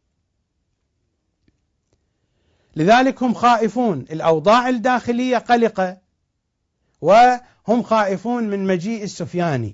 لذلك هم خائفون، الأوضاع الداخلية قلقة، وهم خائفون من مجيء السفياني.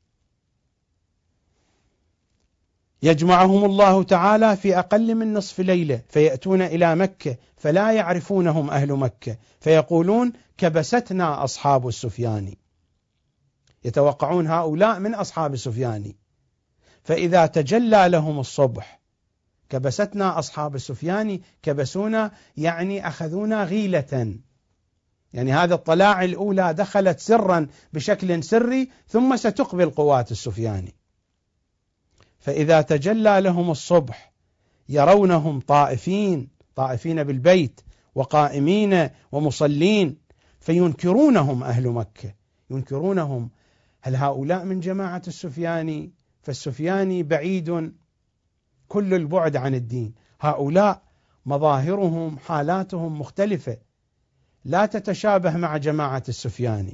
يجمعهم الله تعالى في أقل من نصف ليلة فيأتون إلى مكة فلا يعرفونهم أهل مكة، فيقولون كبستنا أصحاب السفياني، يتوقعون هؤلاء من أصحاب السفياني. فإذا تجلى لهم الصبح، كبستنا أصحاب السفياني، كبسونا يعني أخذونا غيلة، يعني هذا الطلاع الأولى دخلت سرا بشكل سري، ثم ستقبل قوات السفياني. فإذا تجلى لهم الصبح يرونهم طائفين طائفين بالبيت وقائمين ومصلين، فينكرونهم أهل مكة، ينكرونهم، هل هؤلاء من جماعة السفياني؟ فالسفياني بعيد كل البعد عن الدين، هؤلاء مظاهرهم حالاتهم مختلفة لا تتشابه مع جماعة السفياني.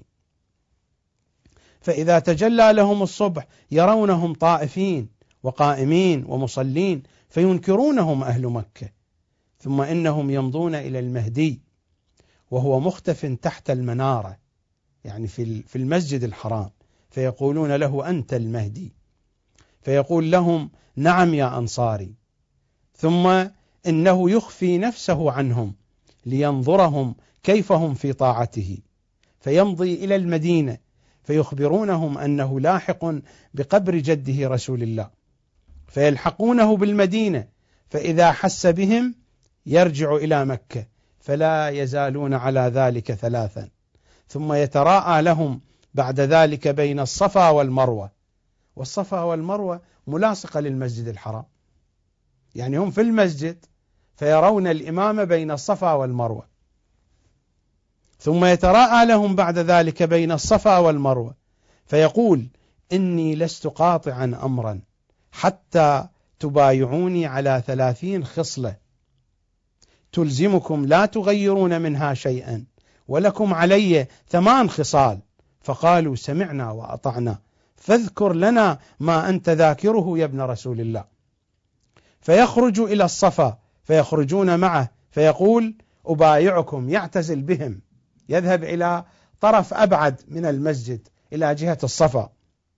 فإذا تجلى لهم الصبح يرونهم طائفين وقائمين ومصلين، فينكرونهم أهل مكة. ثم إنهم يمضون إلى المهدي وهو مختف تحت المنارة، يعني في المسجد الحرام، فيقولون له أنت المهدي، فيقول لهم نعم يا أنصاري، ثم إنه يخفي نفسه عنهم لينظرهم كيف هم في طاعته، فيمضي إلى المدينة فيخبرونهم أنه لاحق بقبر جده رسول الله، فيلحقونه بالمدينة، فإذا حس بهم يرجع إلى مكة، فلا يزالون على ذلك ثلاثا، ثم يتراءى لهم بعد ذلك بين الصفا والمروة، والصفا والمروة ملاصقة للمسجد الحرام، يعني هم في المسجد فيرون الإمام بين الصفا والمروة، ثم يتراءى لهم بعد ذلك بين الصفا والمروة فيقول إني لست قاطعا أمرا حتى تبايعوني على ثلاثين خصلة تلزمكم لا تغيرون منها شيئا، ولكم علي ثمان خصال. فقالوا سمعنا وأطعنا، فاذكر لنا ما أنت ذاكره يا ابن رسول الله. فيخرج إلى الصفا فيخرجون معه فيقول أبايعكم، يعتزل بهم، يذهب إلى طرف أبعد من المسجد إلى جهة الصفا،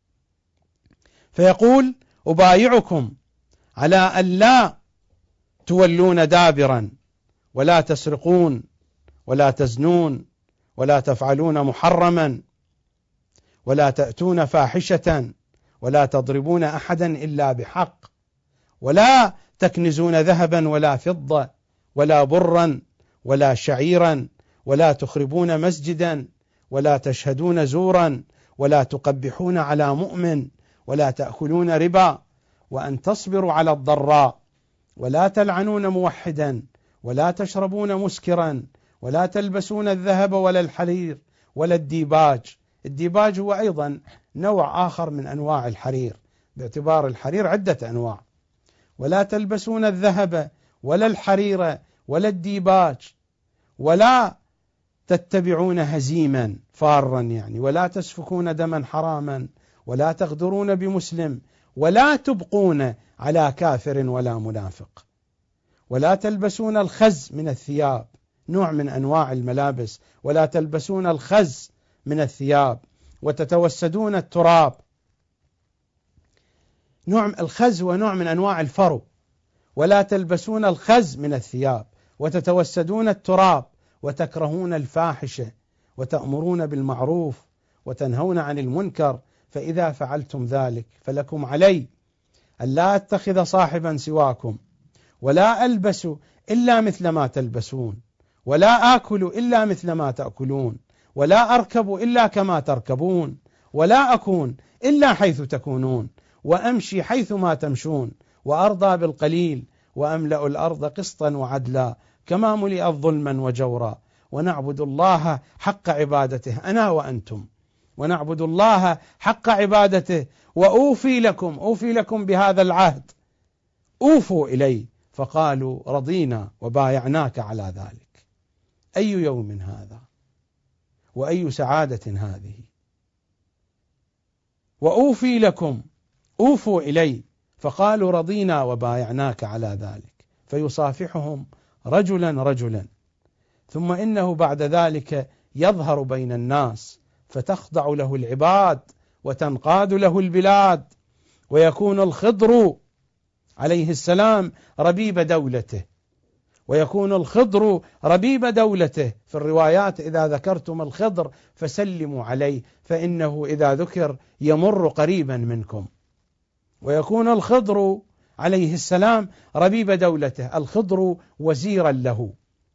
فيقول أبايعكم على أن لا تولون دابرا، ولا تسرقون، ولا تزنون، ولا تفعلون محرما، ولا تأتون فاحشة، ولا تضربون أحدا إلا بحق، ولا تكنزون ذهبا ولا فضة ولا برا ولا شعيرا، ولا تخربون مسجدا، ولا تشهدون زورا، ولا تقبحون على مؤمن، ولا تأكلون ربا، وأن تصبروا على الضراء، ولا تلعنون موحدا، ولا تشربون مسكرا، ولا تلبسون الذهب ولا الحرير ولا الديباج. الديباج هو أيضا نوع آخر من أنواع الحرير، باعتبار الحرير عدة أنواع. ولا تلبسون الذهب ولا الحرير ولا الديباج، ولا تتبعون هزيما فارا، يعني ولا تسفكون دما حراما، ولا تغدرون بمسلم، ولا تبقون على كافر ولا منافق، ولا تلبسون الخز من الثياب، نوع من أنواع الملابس، ولا تلبسون الخز من الثياب، وتتوسدون التراب، نوع الخز ونوع من أنواع الفرو، ولا تلبسون الخز من الثياب، وتتوسدون التراب، وتكرهون الفاحشة، وتأمرون بالمعروف وتنهون عن المنكر، فإذا فعلتم ذلك فلكم علي ألا أتخذ صاحبا سواكم، ولا ألبس إلا مثل ما تلبسون، ولا آكل إلا مثل ما تأكلون، ولا أركب إلا كما تركبون، ولا أكون إلا حيث تكونون، وأمشي حيث ما تمشون، وأرضى بالقليل وأملأ الأرض قسطا وعدلا كما ملئت ظلما وجورا، ونعبد الله حق عبادته أنا وأنتم، ونعبد الله حق عبادته، وأوفي لكم أوفي لكم بهذا العهد، أوفوا إلي، فقالوا رضينا وبايعناك على ذلك. أي يوم هذا وأي سعادة هذه! وأوفي لكم أوفوا إلي، فقالوا رضينا وبايعناك على ذلك، فيصافحهم رجلا رجلا، ثم إنه بعد ذلك يظهر بين الناس فتخضع له العباد وتنقاد له البلاد، ويكون الخضر عليه السلام ربيب دولته، ويكون الخضر ربيب دولته. في الروايات إذا ذكرتم الخضر فسلموا عليه، فإنه إذا ذكر يمر قريبا منكم. ويكون الخضر عليه السلام ربيب دولته، الخضر وزيرا له،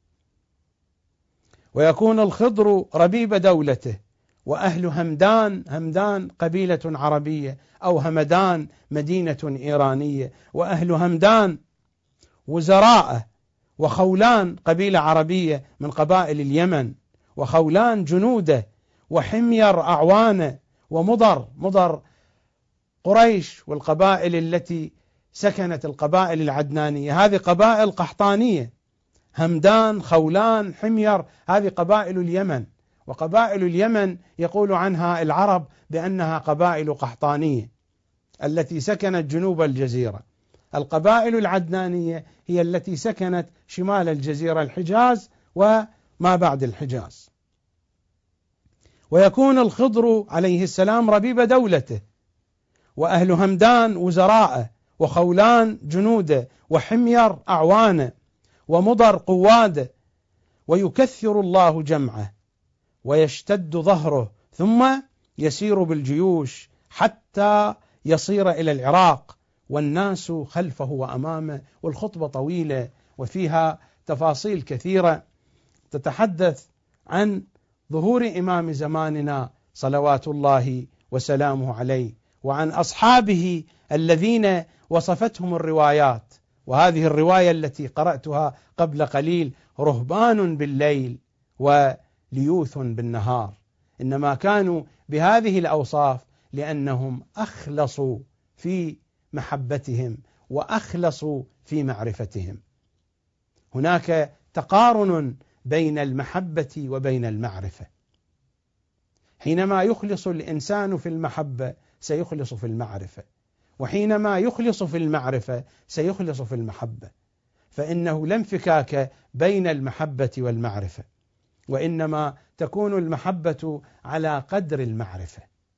ويكون الخضر ربيب دولته، وأهل همدان، همدان قبيلة عربية، أو همدان مدينة إيرانية، وأهل همدان وزراءه، وخولان قبيلة عربية من قبائل اليمن، وخولان جنوده، وحمير أعوانه، ومضر مضر قريش والقبائل التي سكنت القبائل العدنانية، هذه قبائل قحطانية. همدان، خولان، حمير، هذه قبائل اليمن، وقبائل اليمن يقول عنها العرب بأنها قبائل قحطانية التي سكنت جنوب الجزيرة. القبائل العدنانية هي التي سكنت شمال الجزيرة، الحجاز وما بعد الحجاز. ويكون الخضر عليه السلام ربيب دولته، وأهل همدان وزراءه، وخولان جنوده، وحمير أعوانه، ومضر قواده، ويكثر الله جمعه ويشتد ظهره، ثم يسير بالجيوش حتى يصير إلى العراق، والناس خلفه وأمامه. والخطبة طويلة وفيها تفاصيل كثيرة تتحدث عن ظهور إمام زماننا صلوات الله وسلامه عليه، وعن أصحابه الذين وصفتهم الروايات. وهذه الرواية التي قرأتها قبل قليل رهبان بالليل وليوث بالنهار، إنما كانوا بهذه الأوصاف لأنهم أخلصوا في محبتهم وأخلصوا في معرفتهم. هناك تقارن بين المحبة وبين المعرفة. حينما يخلص الإنسان في المحبة سيخلص في المعرفة، وحينما يخلص في المعرفة سيخلص في المحبة، فإنه لا انفكاك بين المحبة والمعرفة، وإنما تكون المحبة على قدر المعرفة،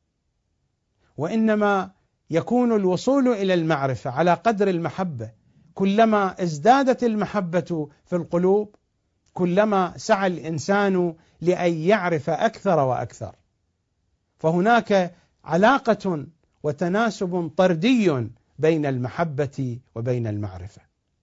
وإنما يكون الوصول إلى المعرفة على قدر المحبة. كلما ازدادت المحبة في القلوب كلما سعى الإنسان لأن يعرف أكثر وأكثر. فهناك علاقة وتناسب طردي بين المحبة وبين المعرفة.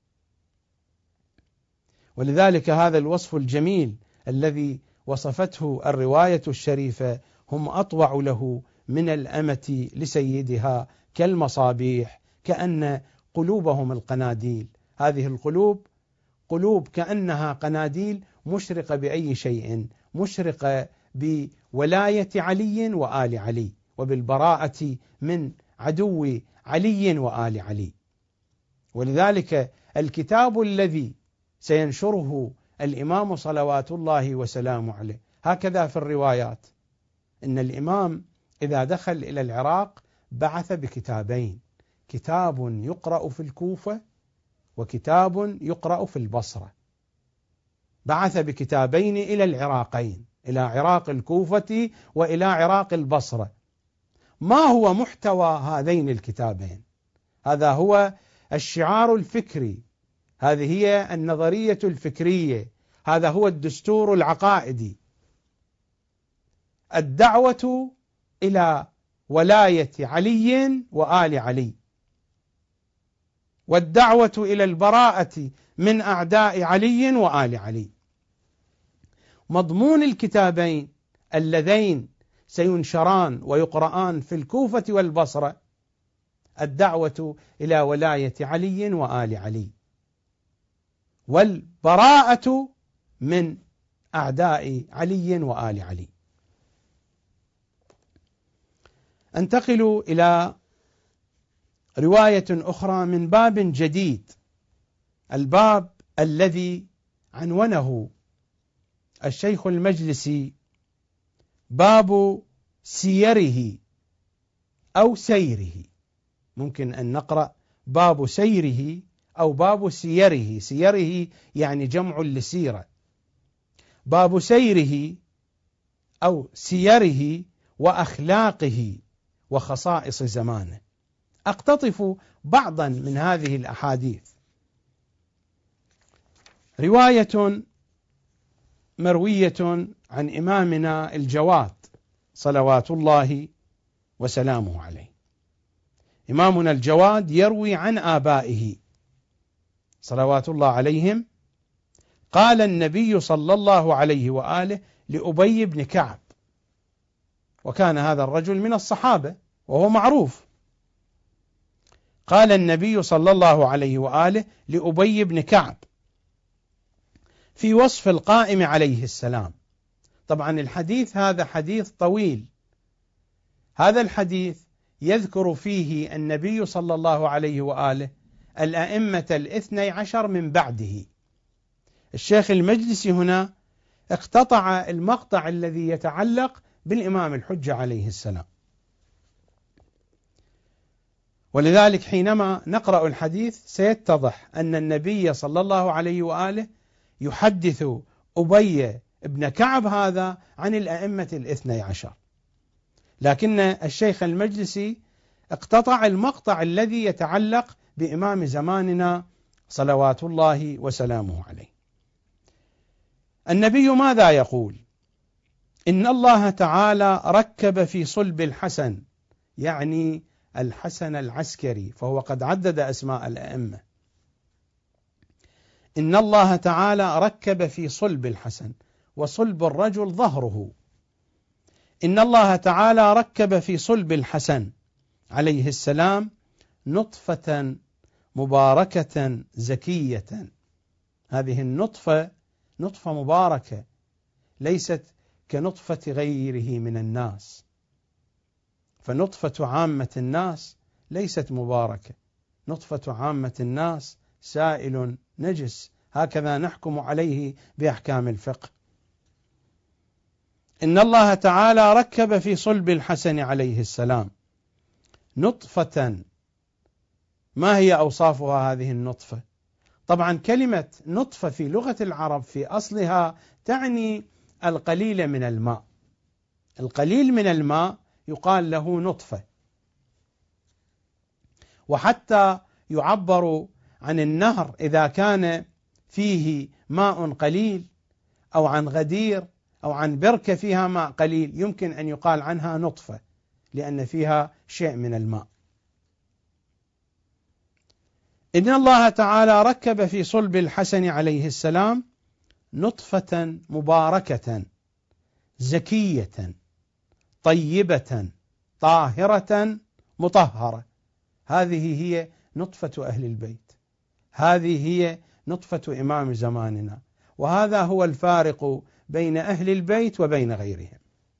ولذلك هذا الوصف الجميل الذي وصفته الرواية الشريفة، هم أطوع له من الأمة لسيدها كالمصابيح كأن قلوبهم القناديل. هذه القلوب قلوب كأنها قناديل مشرقة بأي شيء، مشرقة بولاية علي وآل علي، وبالبراءة من عدو علي وآل علي. ولذلك الكتاب الذي سينشره الإمام صلوات الله وسلامه عليه هكذا في الروايات، إن الإمام إذا دخل إلى العراق بعث بكتابين، كتاب يقرأ في الكوفة وكتاب يقرأ في البصرة. بعث بكتابين إلى العراقين، إلى عراق الكوفة وإلى عراق البصرة. ما هو محتوى هذين الكتابين؟ هذا هو الشعار الفكري، هذه هي النظرية الفكرية، هذا هو الدستور العقائدي. الدعوة إلى ولاية علي وآل علي، والدعوة إلى البراءة من أعداء علي وآل علي. مضمون الكتابين اللذين سينشران ويقرآن في الكوفة والبصرة الدعوة إلى ولاية علي وآل علي، والبراءة من أعداء علي وآل علي. أنتقل إلى رواية أخرى من باب جديد، الباب الذي عنونه الشيخ المجلسي باب سيره أو سيره. ممكن أن نقرأ باب سيره أو باب سيره، سيره يعني جمع لسيرة، باب سيره أو سيره وأخلاقه وخصائص زمانه. أقتطف بعضا من هذه الأحاديث. رواية مروية عن إمامنا الجواد صلوات الله وسلامه عليه. إمامنا الجواد يروي عن آبائه صلوات الله عليهم قال النبي صلى الله عليه وآله لأبي بن كعب، وكان هذا الرجل من الصحابة وهو معروف، قال النبي صلى الله عليه وآله لأبي بن كعب في وصف القائم عليه السلام. طبعا الحديث هذا حديث طويل، هذا الحديث يذكر فيه النبي صلى الله عليه وآله الأئمة الاثني عشر من بعده. الشيخ المجلسي هنا اقتطع المقطع الذي يتعلق بالإمام الحجة عليه السلام، ولذلك حينما نقرأ الحديث سيتضح أن النبي صلى الله عليه وآله يحدث أبي بن كعب هذا عن الأئمة الاثني عشر، لكن الشيخ المجلسي اقتطع المقطع الذي يتعلق بإمام زماننا صلوات الله وسلامه عليه. النبي ماذا يقول؟ إن الله تعالى ركب في صلب الحسن، يعني الحسن العسكري، فهو قد عدد أسماء الأئمة. إن الله تعالى ركب في صلب الحسن، وصلب الرجل ظهره. إن الله تعالى ركب في صلب الحسن عليه السلام نطفة مباركة زكية. هذه النطفة نطفة مباركة، ليست كنطفة غيره من الناس، فنطفة عامة الناس ليست مباركة، نطفة عامة الناس سائل نجس، هكذا نحكم عليه بأحكام الفقه. إن الله تعالى ركب في صلب الحسن عليه السلام نطفة. ما هي أوصافها هذه النطفة؟ طبعا كلمة نطفة في لغة العرب في أصلها تعني القليل من الماء، القليل من الماء يقال له نطفة. وحتى يعبر عن النهر إذا كان فيه ماء قليل، أو عن غدير، أو عن بركة فيها ماء قليل، يمكن أن يقال عنها نطفة لأن فيها شيء من الماء. إن الله تعالى ركب في صلب الحسن عليه السلام نطفة مباركة زكية طيبة طاهرة مطهرة. هذه هي نطفة أهل البيت، هذه هي نطفة إمام زماننا، وهذا هو الفارق بين أهل البيت وبين غيرهم.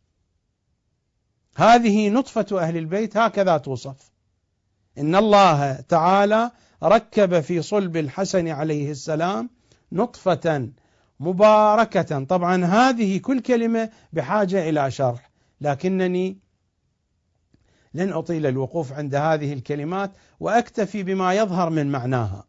هذه نطفة أهل البيت هكذا توصف. إن الله تعالى ركب في صلب الحسن عليه السلام نطفة مباركة. طبعا هذه كل كلمة بحاجة إلى شرح، لكنني لن أطيل الوقوف عند هذه الكلمات وأكتفي بما يظهر من معناها.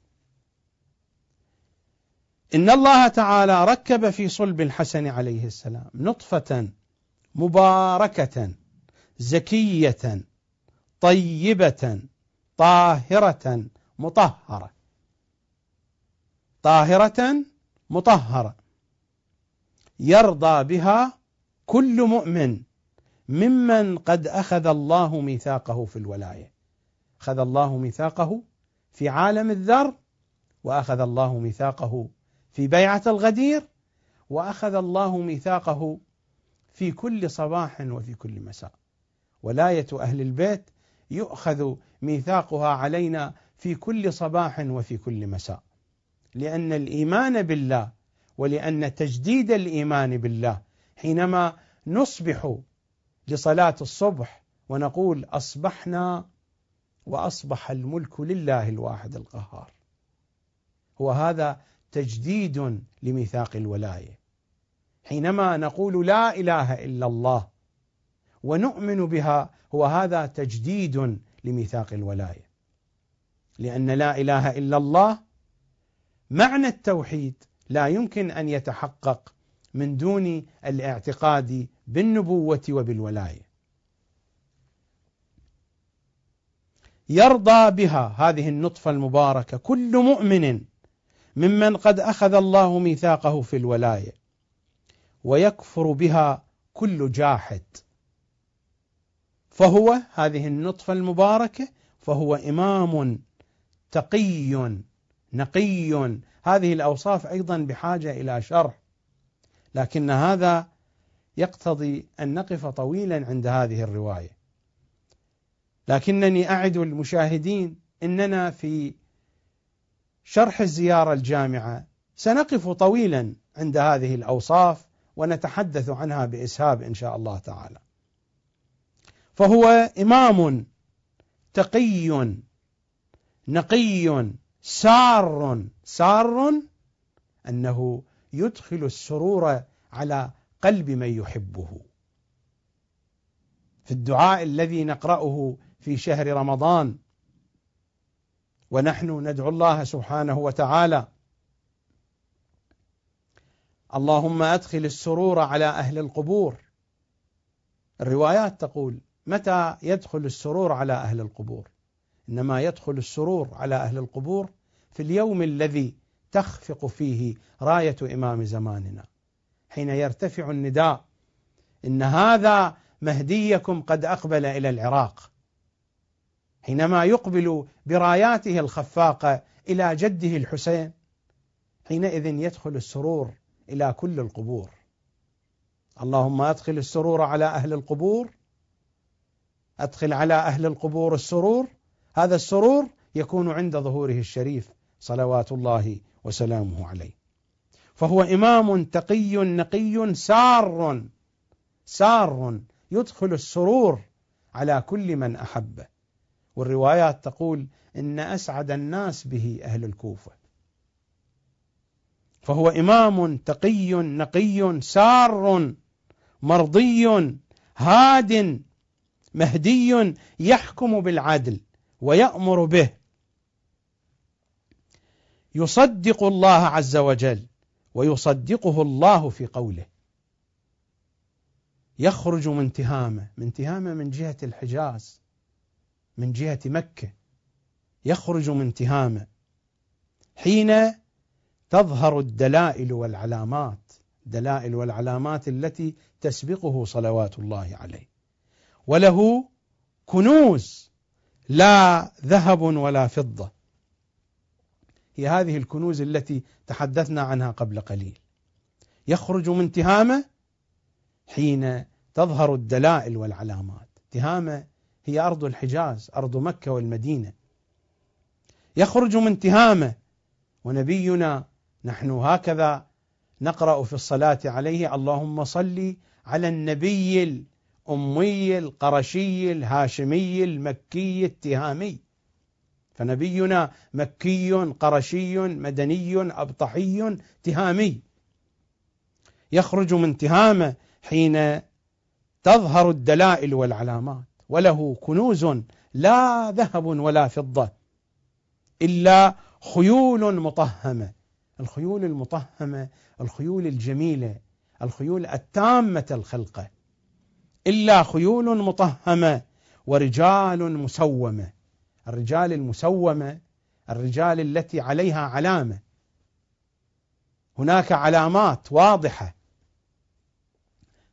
إن الله تعالى ركب في صلب الحسن عليه السلام نطفة مباركة زكية طيبة طاهرة مطهرة. طاهرة مطهرة يرضى بها كل مؤمن ممن قد أخذ الله ميثاقه في الولاية. أخذ الله ميثاقه في عالم الذر، وأخذ الله ميثاقه في بيعة الغدير، وأخذ الله ميثاقه في كل صباح وفي كل مساء. ولاية أهل البيت يؤخذ ميثاقها علينا في كل صباح وفي كل مساء، لأن الإيمان بالله ولأن تجديد الإيمان بالله حينما نصبح لصلاة الصبح ونقول أصبحنا وأصبح الملك لله الواحد القهار، هو هذا تجديد لميثاق الولاية. حينما نقول لا إله إلا الله ونؤمن بها، هو هذا تجديد لميثاق الولاية، لأن لا إله إلا الله معنى التوحيد لا يمكن أن يتحقق من دون الاعتقاد بالنبوة وبالولاية. يرضى بها هذه النطفة المباركة كل مؤمن ممن قد أخذ الله ميثاقه في الولاية، ويكفر بها كل جاحد. فهو هذه النطفة المباركة فهو إمام تقي نقي. هذه الأوصاف أيضا بحاجة إلى شرح، لكن هذا يقتضي أن نقف طويلا عند هذه الرواية. لكنني أعد المشاهدين أننا في شرح الزيارة الجامعة سنقف طويلا عند هذه الأوصاف ونتحدث عنها بإسهاب إن شاء الله تعالى. فهو إمام تقي نقي سار. سار أنه يدخل السرور على قلب من يحبه. في الدعاء الذي نقرأه في شهر رمضان ونحن ندعو الله سبحانه وتعالى: اللهم أدخل السرور على أهل القبور. الروايات تقول متى يدخل السرور على أهل القبور؟ إنما يدخل السرور على أهل القبور في اليوم الذي تخفق فيه راية إمام زماننا، حين يرتفع النداء: إن هذا مهديكم قد أقبل إلى العراق. حينما يقبل براياته الخفاقة إلى جده الحسين، حينئذ يدخل السرور إلى كل القبور. اللهم أدخل السرور على أهل القبور، أدخل على أهل القبور السرور. هذا السرور يكون عند ظهوره الشريف صلوات الله وسلامه عليه. فهو إمام تقي نقي سار. سار يدخل السرور على كل من أحبه. والروايات تقول إن أسعد الناس به أهل الكوفة. فهو إمام تقي نقي سار مرضي هاد مهدي يحكم بالعدل ويأمر به، يصدق الله عز وجل ويصدقه الله في قوله. يخرج من تهامة، من تهامة من جهة الحجاز، من جهة مكة، يخرج من تهامة حين تظهر الدلائل والعلامات، الدلائل والعلامات التي تسبقه صلوات الله عليه. وله كنوز لا ذهب ولا فضة، هي هذه الكنوز التي تحدثنا عنها قبل قليل. يخرج من تهامة حين تظهر الدلائل والعلامات. تهامة هي أرض الحجاز، أرض مكة والمدينة. يخرج من تهامة، ونبينا نحن هكذا نقرأ في الصلاة عليه: اللهم صل على النبي الأمي القرشي الهاشمي المكي التهامي. فنبينا مكي قرشي مدني أبطحي تهامي. يخرج من تهامة حين تظهر الدلائل والعلامات. وله كنوز لا ذهب ولا فضة إلا خيول مطهمة. الخيول المطهمة، الخيول الجميلة، الخيول التامة الخلقة. إلا خيول مطهمة ورجال مسومة. الرجال المسومة الرجال التي عليها علامة، هناك علامات واضحة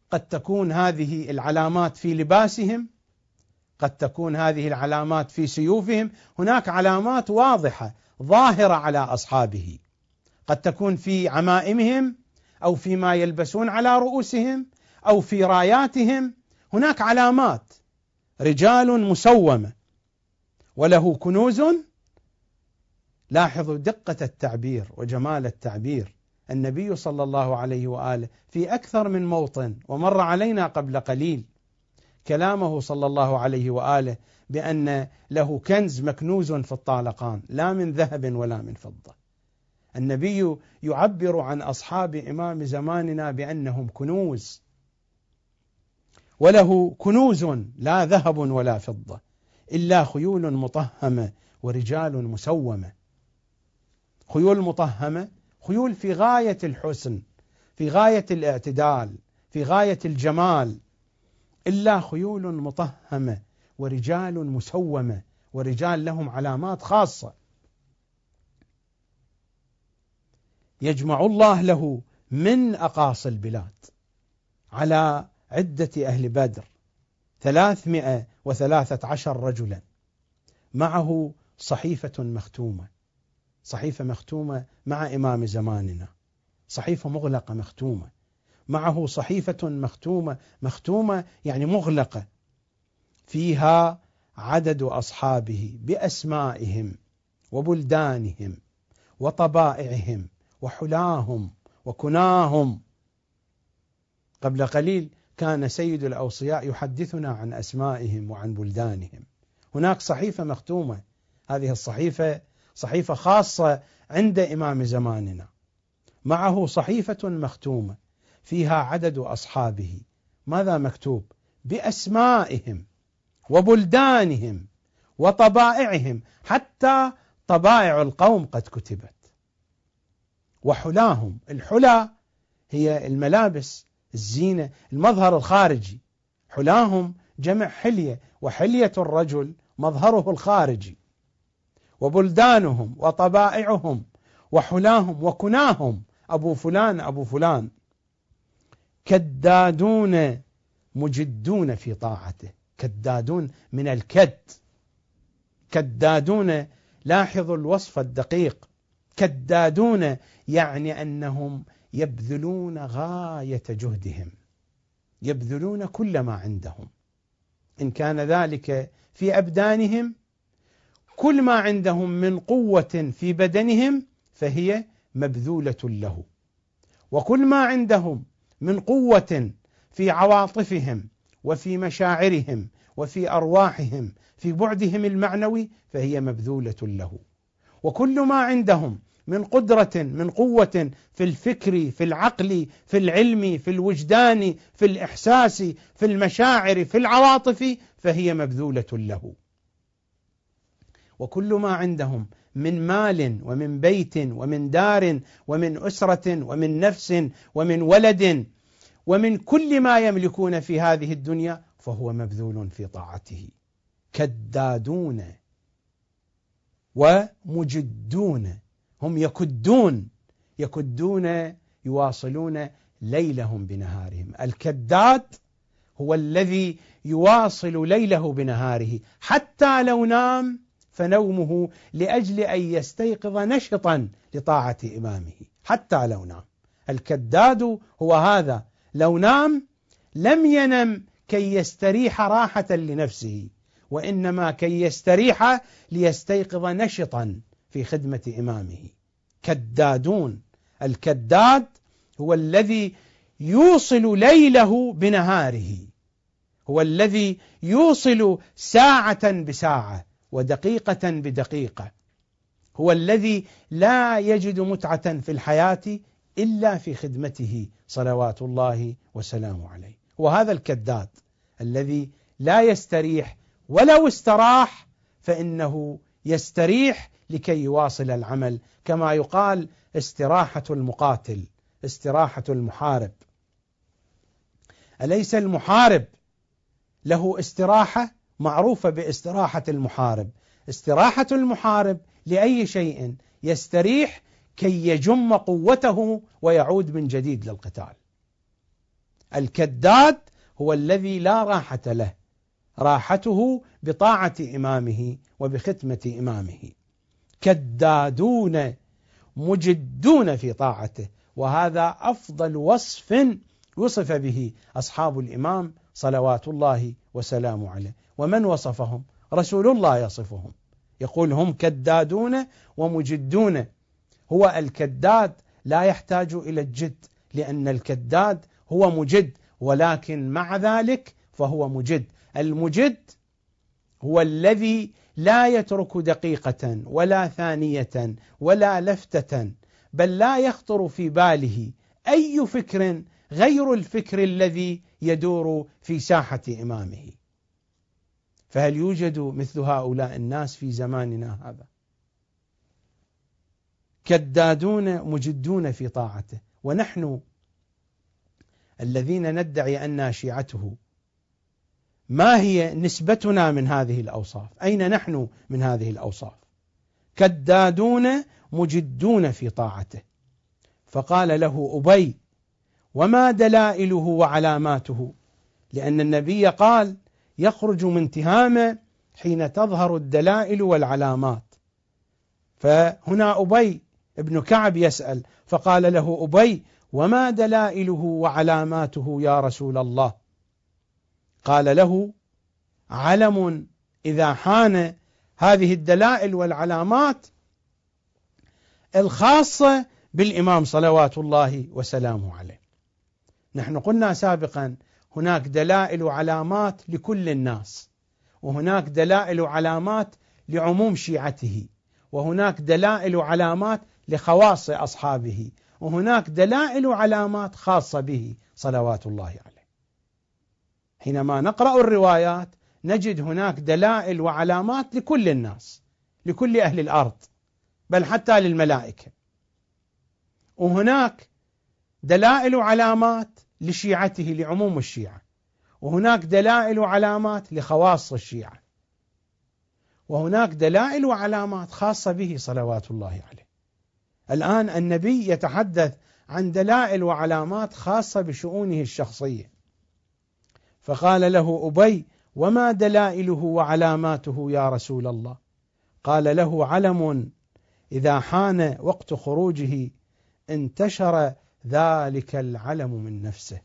قد تكون هذه العلامات في لباسهم، قد تكون هذه العلامات في سيوفهم، هناك علامات واضحة ظاهرة على أصحابه، قد تكون في عمائمهم أو فيما يلبسون على رؤوسهم أو في راياتهم، هناك علامات. رجال مسومة وله كنوز. لاحظوا دقة التعبير وجمال التعبير. النبي صلى الله عليه وآله في أكثر من موطن، ومر علينا قبل قليل كلامه صلى الله عليه وآله بأن له كنز مكنوز في الطالقان، لا من ذهب ولا من فضة. النبي يعبر عن أصحاب إمام زماننا بأنهم كنوز، وله كنوز لا ذهب ولا فضة إلا خيول مطهمة ورجال مسومة. خيول مطهمة، خيول في غاية الحسن، في غاية الاعتدال، في غاية الجمال، إلا خيول مطهمة ورجال مسومة، ورجال لهم علامات خاصة. يجمع الله له من أقاصي البلاد على عدة أهل بدر ثلاثمائة وثلاثة عشر رجلا، معه صحيفة مختومة، صحيفة مختومة مع إمام زماننا، صحيفة مغلقة مختومة، معه صحيفة مختومة، مختومة يعني مغلقة، فيها عدد أصحابه بأسمائهم وبلدانهم وطبائعهم وحلاهم وكناهم. قبل قليل كان سيد الأوصياء يحدثنا عن أسمائهم وعن بلدانهم. هناك صحيفة مختومة، هذه الصحيفة صحيفة خاصة عند إمام زماننا، معه صحيفة مختومة فيها عدد أصحابه. ماذا مكتوب؟ بأسمائهم وبلدانهم وطبائعهم، حتى طبائع القوم قد كتبت. وحلاهم، الحلى هي الملابس، الزينة، المظهر الخارجي. حلاهم جمع حلية، وحلية الرجل مظهره الخارجي. وبلدانهم وطبائعهم وحلاهم وكناهم، أبو فلان أبو فلان. كدادون مجدون في طاعته، كدادون من الكد، كدادون. لاحظوا الوصف الدقيق، كدادون يعني أنهم يبذلون غاية جهدهم، يبذلون كل ما عندهم، إن كان ذلك في أبدانهم، كل ما عندهم من قوة في بدنهم فهي مبذولة له، وكل ما عندهم من قوة في عواطفهم وفي مشاعرهم وفي أرواحهم في بعدهم المعنوي فهي مبذولة له، وكل ما عندهم من قدرة من قوة في الفكر في العقل في العلم في الوجدان في الإحساس في المشاعر في العواطف فهي مبذولة له. وكل ما عندهم من مال ومن بيت ومن دار ومن أسرة ومن نفس ومن ولد ومن كل ما يملكون في هذه الدنيا فهو مبذول في طاعته. كدادون ومجدون، هم يكدون، يكدون يواصلون ليلهم بنهارهم. الكداد هو الذي يواصل ليله بنهاره، حتى لو نام فنومه لأجل أن يستيقظ نشطا لطاعة إمامه، حتى لو نام. الكداد هو هذا، لو نام لم ينم كي يستريح راحة لنفسه، وإنما كي يستريح ليستيقظ نشطا في خدمة إمامه. كدادون. الكداد هو الذي يوصل ليله بنهاره، هو الذي يوصل ساعة بساعة ودقيقة بدقيقة، هو الذي لا يجد متعة في الحياة إلا في خدمته صلوات الله وسلامه عليه. وهذا الكداد الذي لا يستريح، ولو استراح فإنه يستريح لكي يواصل العمل، كما يقال استراحة المقاتل، استراحة المحارب. أليس المحارب له استراحة معروفة باستراحة المحارب؟ استراحة المحارب لأي شيء يستريح كي يجم قوته ويعود من جديد للقتال. الكداد هو الذي لا راحة له، راحته بطاعة إمامه وبختمة إمامه. كدادون مجدون في طاعته، وهذا أفضل وصف وصف به أصحاب الإمام صلوات الله وسلامه عليه. ومن وصفهم؟ رسول الله يصفهم، يقول هم كدادون ومجدون. هو الكداد لا يحتاج إلى الجد، لأن الكداد هو مجد، ولكن مع ذلك فهو مجد. المجد هو الذي لا يترك دقيقة ولا ثانية ولا لفتة، بل لا يخطر في باله أي فكر غير الفكر الذي يدور في ساحة إمامه. فهل يوجد مثل هؤلاء الناس في زماننا هذا؟ كدادون مجدون في طاعته. ونحن الذين ندعي أننا شيعته، ما هي نسبتنا من هذه الأوصاف؟ أين نحن من هذه الأوصاف؟ كدادون مجدون في طاعته. فقال له أبي: وما دلائله وعلاماته؟ لأن النبي قال: يخرج من تهامه حين تظهر الدلائل والعلامات. فهنا أبي ابن كعب يسأل، فقال له أبي: وما دلائله وعلاماته يا رسول الله؟ قال له: علم إذا حان. هذه الدلائل والعلامات الخاصة بالإمام صلوات الله وسلامه عليه. نحن قلنا سابقا هناك دلائل وعلامات لكل الناس، وهناك دلائل وعلامات لعموم شيعته، وهناك دلائل وعلامات لخواص أصحابه، وهناك دلائل وعلامات خاصة به صلوات الله عليه. حينما نقرأ الروايات نجد هناك دلائل وعلامات لكل الناس، لكل أهل الأرض، بل حتى للملائكة. وهناك دلائل وعلامات لشيعته، لعموم الشيعة، وهناك دلائل وعلامات لخواص الشيعة، وهناك دلائل وعلامات خاصة به صلوات الله عليه. الآن النبي يتحدث عن دلائل وعلامات خاصة بشؤونه الشخصية. فقال له أبي: وما دلائله وعلاماته يا رسول الله؟ قال له: علم إذا حان وقت خروجه انتشر ذلك العلم من نفسه.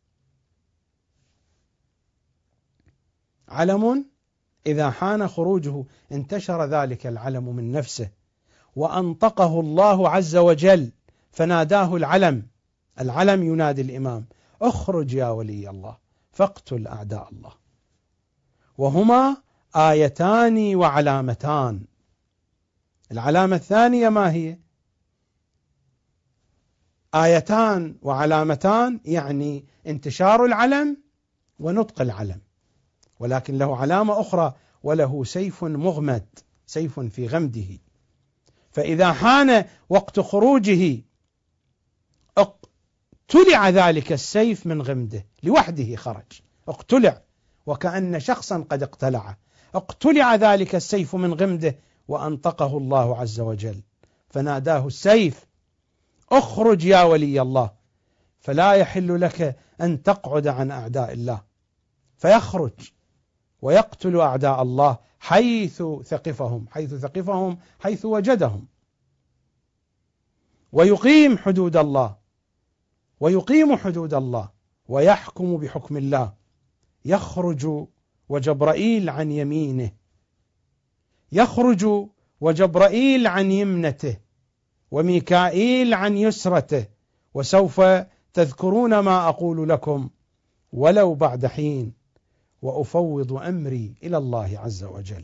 علم إذا حان خروجه انتشر ذلك العلم من نفسه، وأنطقه الله عز وجل فناداه العلم. العلم ينادي الإمام: اخرج يا ولي الله فاقتل أعداء الله. وهما آيتان وعلامتان. العلامة الثانية ما هي؟ آيتان وعلامتان يعني انتشار العلم ونطق العلم، ولكن له علامة أخرى: وله سيف مغمد، سيف في غمده. فإذا حان وقت خروجه اقتلع ذلك السيف من غمده، لوحده خرج، اقتلع وكأن شخصا قد اقتلعه. اقتلع ذلك السيف من غمده وأنطقه الله عز وجل فناداه السيف: اخرج يا ولي الله، فلا يحل لك أن تقعد عن أعداء الله. فيخرج ويقتل أعداء الله حيث ثقفهم، حيث ثقفهم حيث وجدهم، ويقيم حدود الله، ويقيم حدود الله ويحكم بحكم الله. يخرج وجبرائيل عن يمينه، يخرج وجبرائيل عن يمنته، وميكائيل عن يسرته، وسوف تذكرون ما أقول لكم ولو بعد حين، وأفوض أمري إلى الله عز وجل.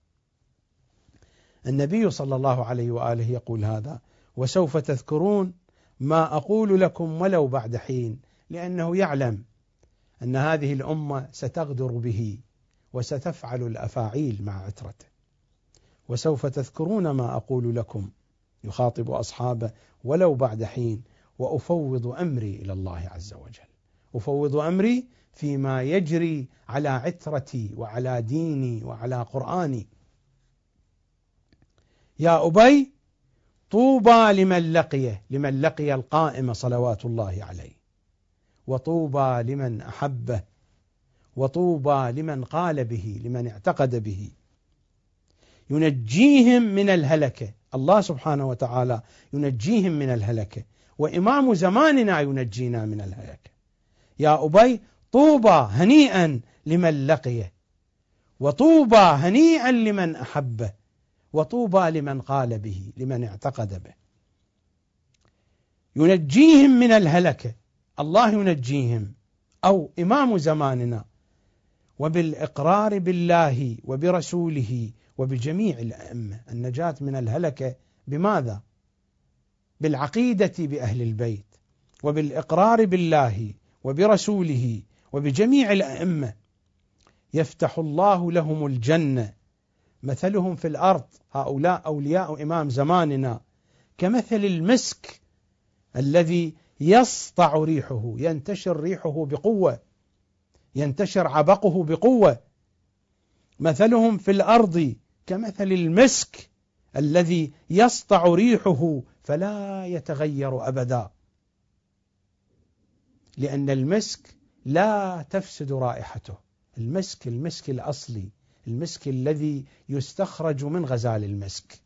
النبي صلى الله عليه وآله يقول هذا: وسوف تذكرون ما أقول لكم ولو بعد حين، لأنه يعلم أن هذه الأمة ستغدر به وستفعل الأفاعيل مع عترته. وسوف تذكرون ما أقول لكم، يخاطب أصحابه، ولو بعد حين، وأفوض أمري إلى الله عز وجل. أفوض أمري فيما يجري على عترتي وعلى ديني وعلى قرآني. يا أبي طوبى لمن لقيه، لمن لقي القائم صلوات الله عليه، وطوبى لمن أحبه، وطوبى لمن قال به، لمن اعتقد به. ينجيهم من الهلكة، الله سبحانه وتعالى ينجيهم من الهلكة، وإمام زماننا ينجينا من الهلكة. يا أبي طوبى هنيئا لمن لقيه، وطوبى هنيئا لمن أحبه، وطوبى لمن قال به، لمن اعتقد به. ينجيهم من الهلكة، الله ينجيهم أو إمام زماننا، وبالإقرار بالله وبرسوله وبجميع الأئمة. النجاة من الهلكة بماذا؟ بالعقيدة بأهل البيت، وبالإقرار بالله وبرسوله وبجميع الأئمة. يفتح الله لهم الجنة، مثلهم في الأرض، هؤلاء أولياء إمام زماننا، كمثل المسك الذي يسطع ريحه، ينتشر ريحه بقوة، ينتشر عبقه بقوة. مثلهم في الأرض كمثل المسك الذي يسطع ريحه فلا يتغير أبدا، لأن المسك لا تفسد رائحته. المسك المسك الأصلي، المسك الذي يستخرج من غزال المسك.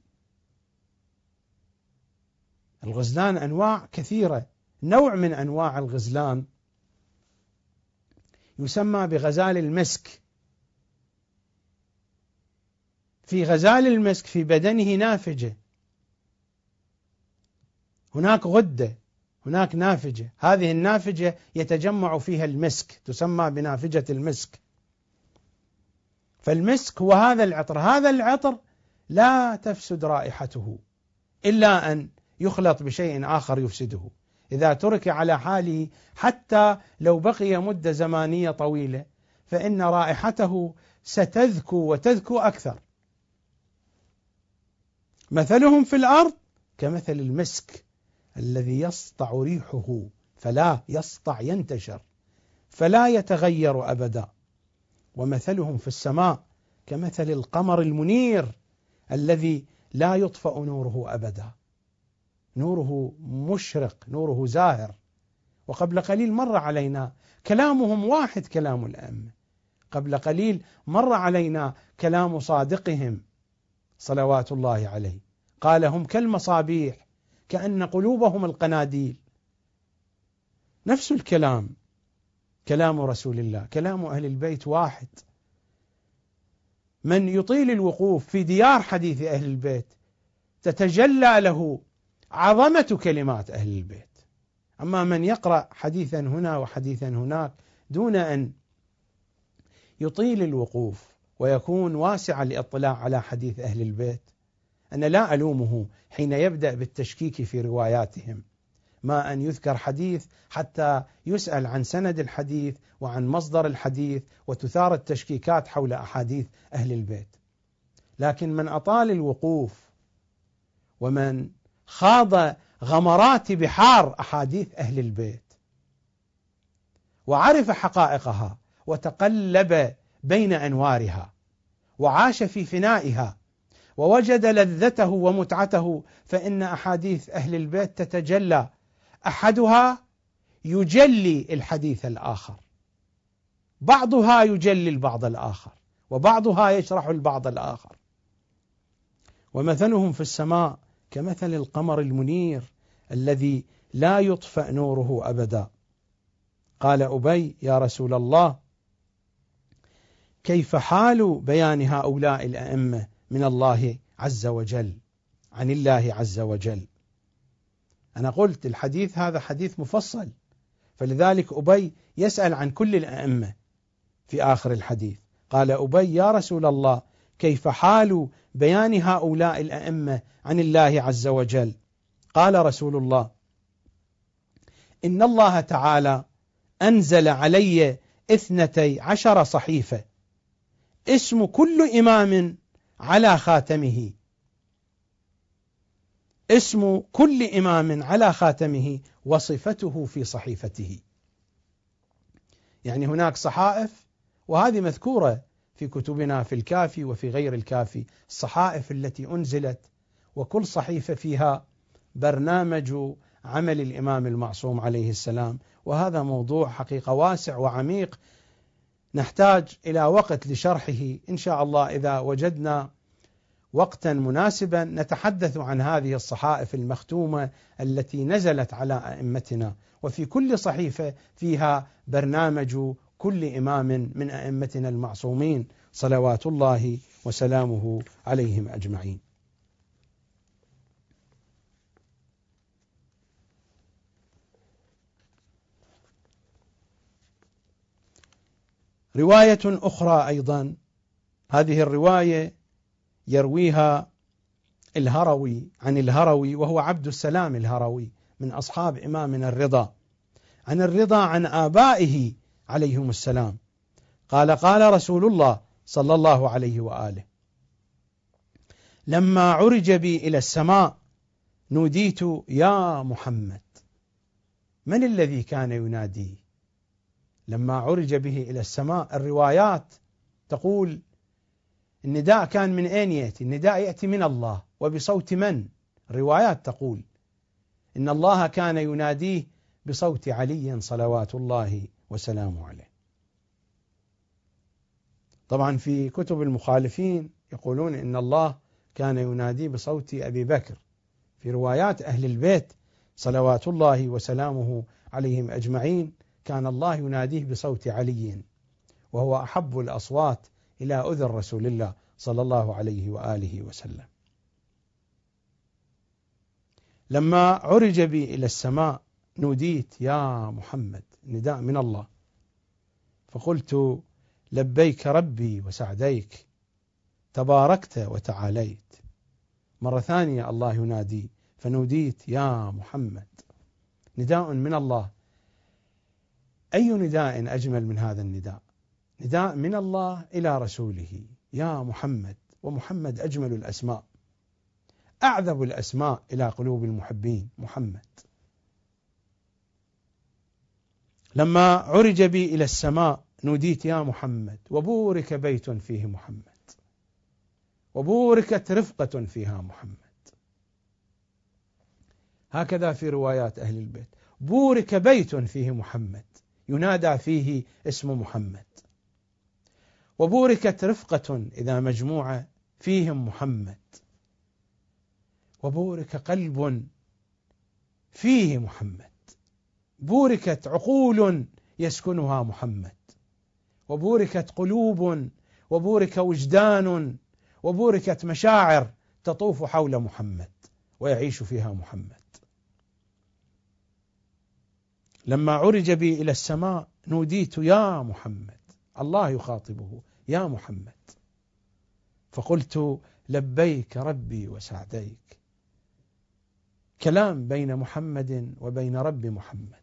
الغزلان أنواع كثيرة، نوع من أنواع الغزلان يسمى بغزال المسك. في غزال المسك في بدنه نافجة، هناك غدة، هناك نافجة، هذه النافجة يتجمع فيها المسك، تسمى بنافجة المسك. فالمسك هو هذا العطر، هذا العطر لا تفسد رائحته إلا أن يخلط بشيء آخر يفسده. إذا ترك على حاله حتى لو بقي مدة زمانية طويلة فإن رائحته ستذكو وتذكو أكثر. مثلهم في الأرض كمثل المسك الذي يسطع ريحه، فلا يسطع، ينتشر فلا يتغير أبدا. ومثلهم في السماء كمثل القمر المنير الذي لا يطفأ نوره أبدا، نوره مشرق، نوره زاهر. وقبل قليل مر علينا كلامهم واحد، كلام الأئمة. قبل قليل مر علينا كلام صادقهم صلوات الله عليه، قال هم كالمصابيح كأن قلوبهم القناديل. نفس الكلام، كلام رسول الله، كلام أهل البيت واحد. من يطيل الوقوف في ديار حديث أهل البيت تتجلى له عظمة كلمات أهل البيت. أما من يقرأ حديثا هنا وحديثا هناك دون أن يطيل الوقوف ويكون واسع الاطلاع على حديث أهل البيت، أنا لا ألومه حين يبدأ بالتشكيك في رواياتهم، ما أن يذكر حديث حتى يسأل عن سند الحديث وعن مصدر الحديث وتثار التشكيكات حول أحاديث أهل البيت. لكن من أطال الوقوف ومن خاض غمرات بحار أحاديث أهل البيت وعرف حقائقها وتقلب بين أنوارها وعاش في فنائها ووجد لذته ومتعته، فإن أحاديث أهل البيت تتجلى، أحدها يجلي الحديث الآخر، بعضها يجلي البعض الآخر، وبعضها يشرح البعض الآخر. ومثلهم في السماء كمثل القمر المنير الذي لا يطفأ نوره أبدا. قال أبي يا رسول الله كيف حال بيان هؤلاء الأئمة من الله عز وجل، عن الله عز وجل؟ أنا قلت الحديث هذا حديث مفصل، فلذلك أبي يسأل عن كل الأئمة في آخر الحديث. قال أبي يا رسول الله كيف حال بيان هؤلاء الأئمة عن الله عز وجل؟ قال رسول الله إن الله تعالى أنزل علي اثنتي عشر صحيفة، اسم كل إمام على خاتمه، اسم كل إمام على خاتمه وصفته في صحيفته. يعني هناك صحائف، وهذه مذكورة في كتبنا في الكافي وفي غير الكافي، الصحائف التي أنزلت وكل صحيفة فيها برنامج عمل الإمام المعصوم عليه السلام، وهذا موضوع حقيقة واسع وعميق نحتاج إلى وقت لشرحه إن شاء الله. إذا وجدنا وقتا مناسبا نتحدث عن هذه الصحائف المختومة التي نزلت على أئمتنا، وفي كل صحيفة فيها برنامج كل إمام من أئمتنا المعصومين صلوات الله وسلامه عليهم أجمعين. رواية أخرى أيضا، هذه الرواية يرويها الهروي عن الهروي، وهو عبد السلام الهروي من أصحاب إمامنا الرضا، عن الرضا عن آبائه عليهم السلام قال: قال رسول الله صلى الله عليه وآله: لما عرج بي إلى السماء نوديت يا محمد. من الذي كان يناديه لما عرج به إلى السماء؟ الروايات تقول النداء كان من أين يأتي؟ النداء يأتي من الله، وبصوت من؟ الروايات تقول إن الله كان يناديه بصوت علي صلوات الله وسلامه عليه. طبعا في كتب المخالفين يقولون إن الله كان يناديه بصوت أبي بكر. في روايات أهل البيت صلوات الله وسلامه عليهم أجمعين كان الله يناديه بصوت علي، وهو أحب الأصوات إلى أذن رسول الله صلى الله عليه وآله وسلم. لما عرج بي إلى السماء نوديت يا محمد، نداء من الله، فقلت: لبيك ربي وسعديك، تباركت وتعاليت. مرة ثانية الله ينادي، فنوديت يا محمد، نداء من الله. أي نداء أجمل من هذا النداء؟ نداء من الله إلى رسوله يا محمد، ومحمد أجمل الأسماء، أعذب الأسماء إلى قلوب المحبين محمد. لما عرج بي إلى السماء نوديت يا محمد، وبورك بيت فيه محمد، وبوركت رفقة فيها محمد. هكذا في روايات أهل البيت: بورك بيت فيه محمد، ينادى فيه اسم محمد. وبوركت رفقة إذا مجموعة فيهم محمد. وبورك قلب فيه محمد. بوركت عقول يسكنها محمد. وبوركت قلوب، وبورك وجدان، وبوركت مشاعر تطوف حول محمد ويعيش فيها محمد. لما عرج بي إلى السماء نوديت يا محمد، الله يخاطبه يا محمد، فقلت: لبيك ربي وسعديك. كلام بين محمد وبين رب محمد.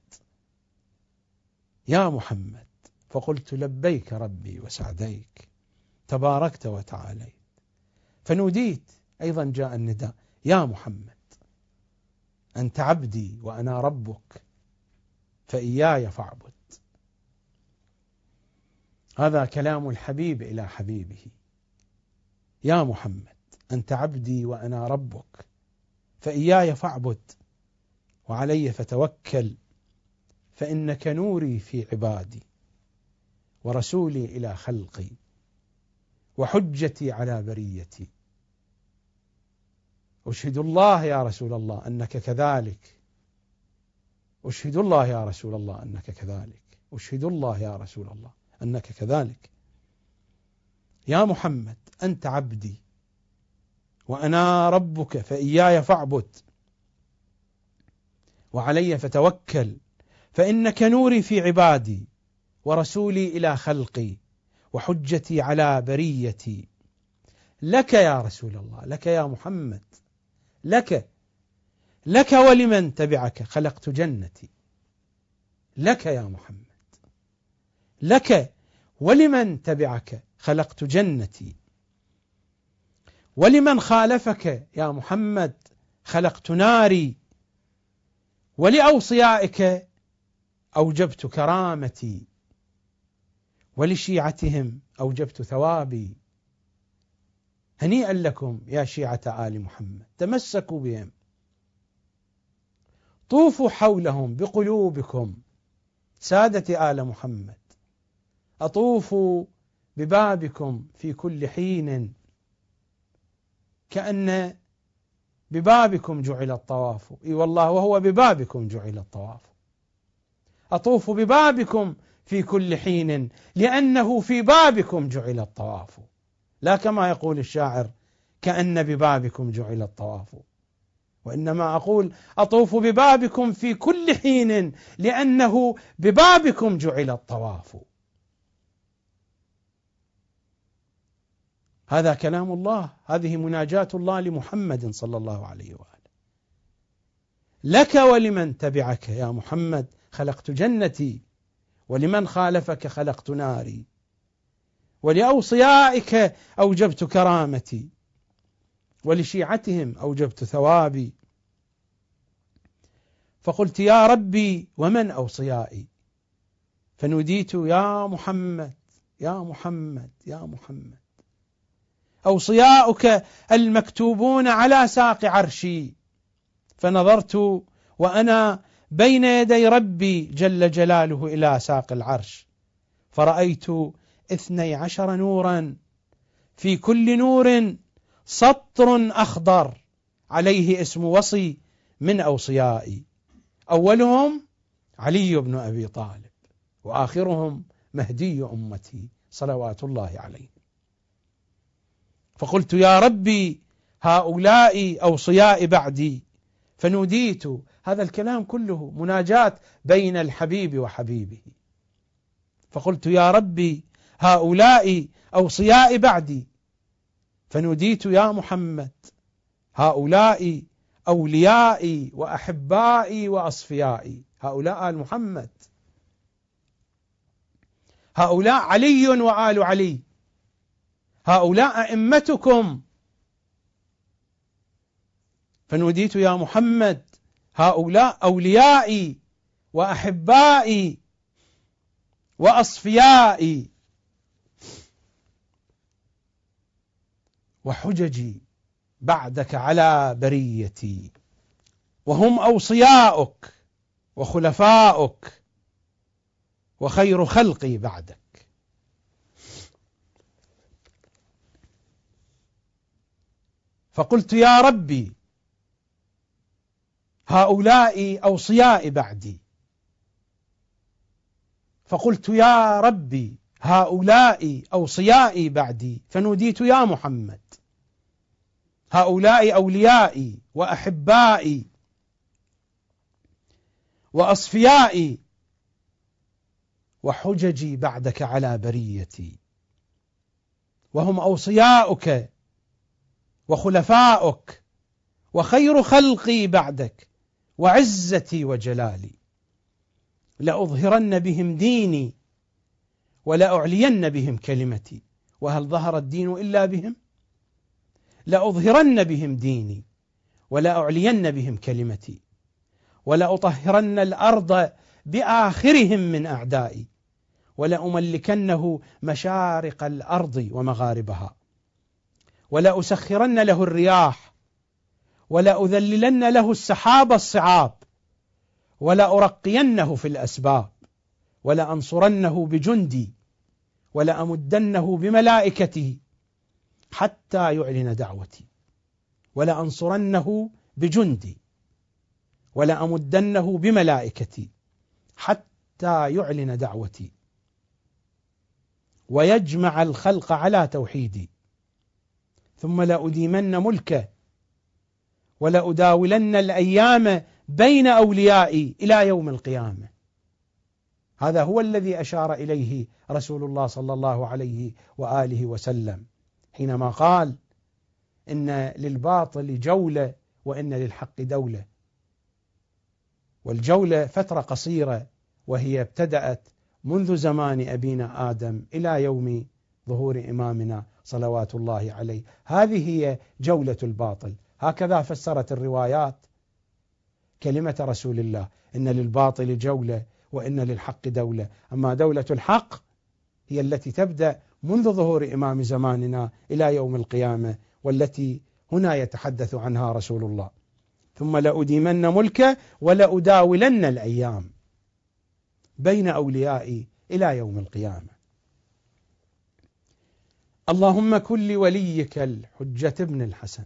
يا محمد، فقلت: لبيك ربي وسعديك، تباركت وتعاليت. فنوديت، أيضا جاء النداء: يا محمد، أنت عبدي وأنا ربك، فإياي فاعبد. هذا كلام الحبيب إلى حبيبه: يا محمد، أنت عبدي وأنا ربك، فإياي فاعبد، وعلي فتوكل، فإنك نوري في عبادي، ورسولي إلى خلقي، وحجتي على بريتي. أشهد الله يا رسول الله أنك كذلك، أشهد الله يا رسول الله أنك كذلك، أشهد الله يا رسول الله أنك كذلك. يا محمد، أنت عبدي وأنا ربك، فإياي فاعبد، وعلي فتوكل، فإنك نوري في عبادي، ورسولي إلى خلقي، وحجتي على بريتي. لك يا رسول الله، لك يا محمد، لك لك ولمن تبعك خلقت جنتي. لك يا محمد، لك ولمن تبعك خلقت جنتي، ولمن خالفك يا محمد خلقت ناري، ولأوصيائك أوجبت كرامتي، ولشيعتهم أوجبت ثوابي. هنيئا لكم يا شيعة آل محمد، تمسكوا بهم، طوفوا حولهم بقلوبكم سادة آل محمد، أطوفوا ببابكم في كل حين كأن ببابكم جعل الطواف. اي والله وهو ببابكم جعل الطواف. أطوف ببابكم في كل حين لأنه في بابكم جعل الطواف، لا كما يقول الشاعر كأن ببابكم جعل الطواف، وإنما أقول أطوف ببابكم في كل حين لأنه ببابكم جعل الطواف. هذا كلام الله، هذه مناجاة الله لمحمد صلى الله عليه وآله. لك ولمن تبعك يا محمد خلقت جنتي، ولمن خالفك خلقت ناري، ولأوصيائك أوجبت كرامتي، ولشيعتهم أوجبت ثوابي. فقلت يا ربي ومن أوصيائي؟ فنوديت يا محمد يا محمد يا محمد. أوصياؤك المكتوبون على ساق عرشي. فنظرت وأنا بين يدي ربي جل جلاله إلى ساق العرش، فرأيت اثني عشر نورا، في كل نور سطر أخضر عليه اسم وصي من أوصيائي، أولهم علي بن أبي طالب، وآخرهم مهدي أمتي صلوات الله عليه. فقلت يا ربي هؤلاء أوصياء بعدي. فنوديت، هذا الكلام كله مناجاة بين الحبيب وحبيبه. فقلت يا ربي هؤلاء أوصياء بعدي. فنوديت يا محمد هؤلاء أوليائي وأحبائي وأصفيائي. هؤلاء آل محمد، هؤلاء علي وآل علي، هؤلاء أئمتكم. فنوديت يا محمد هؤلاء أوليائي وأحبائي وأصفيائي، وحججي بعدك على بريتي، وهم أوصياؤك وخلفاؤك وخير خلقي بعدك. فقلت يا ربي هؤلاء أوصياء بعدي. فقلت يا ربي هؤلاء أوصيائي بعدي. فنوديت يا محمد هؤلاء أوليائي وأحبائي وأصفيائي وحججي بعدك على بريتي، وهم أوصياؤك وخلفاؤك وخير خلقي بعدك وعزتي وجلالي. لأظهرن بهم ديني ولأعلين بهم كلمتي. وهل ظهر الدين إلا بهم؟ لأظهرن بهم ديني ولأعلين بهم كلمتي، ولأطهرن الأرض بآخرهم من أعدائي، ولأملكنه مشارق الأرض ومغاربها، ولأسخرن له الرياح، ولأذللن له السحاب الصعاب، ولأرقينه في الأسباب، ولأنصرنه بجندي، ولأمدنه بملائكته حتى يعلن دعوتي. ولأنصرنه بجندي ولأمدنه بملائكتي حتى يعلن دعوتي، ويجمع الخلق على توحيدي، ثم لأديمن ملكه، ولأداولن الأيام بين أوليائي إلى يوم القيامة. هذا هو الذي أشار إليه رسول الله صلى الله عليه وآله وسلم حينما قال إن للباطل جولة وإن للحق دولة. والجولة فترة قصيرة، وهي ابتدأت منذ زمان أبينا آدم إلى يوم ظهور إمامنا صلوات الله عليه. هذه هي جولة الباطل، هكذا فسرت الروايات كلمة رسول الله، إن للباطل جولة وإن للحق دولة. أما دولة الحق هي التي تبدأ منذ ظهور إمام زماننا إلى يوم القيامة، والتي هنا يتحدث عنها رسول الله. ثم لأديمن ملكه ولأداولن الأيام بين أوليائي إلى يوم القيامة. اللهم كن لوليك الحجة ابن الحسن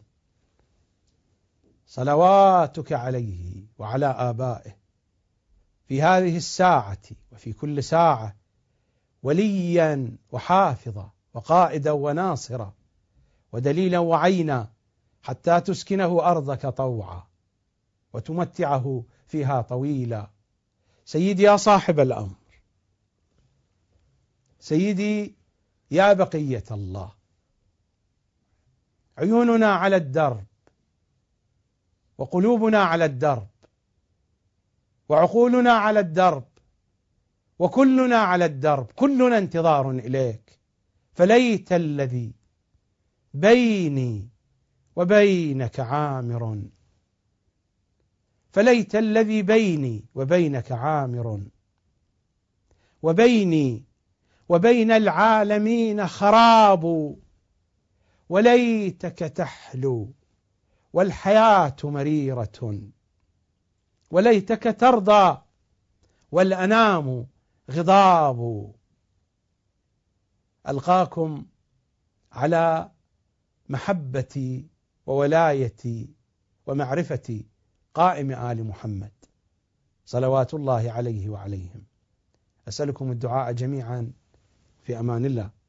صلواتك عليه وعلى آبائه في هذه الساعة وفي كل ساعة وليا وحافظا وقائدا وناصرا ودليلا وعينا حتى تسكنه أرضك طوعا وتمتعه فيها طويلا. سيدي يا صاحب الأمر، سيدي يا بقية الله، عيوننا على الدرب وقلوبنا على الدرب وعقولنا على الدرب وكلنا على الدرب، كلنا انتظار إليك. فليت الذي بيني وبينك عامر، فليت الذي بيني وبينك عامر، وبيني وبين العالمين خراب، وليتك تحلو والحياة مريرة، وليتك ترضى والأنام غضاب. ألقاكم على محبتي وولايتي ومعرفتي قائم آل محمد صلوات الله عليه وعليهم. أسألكم الدعاء جميعا، في أمان الله.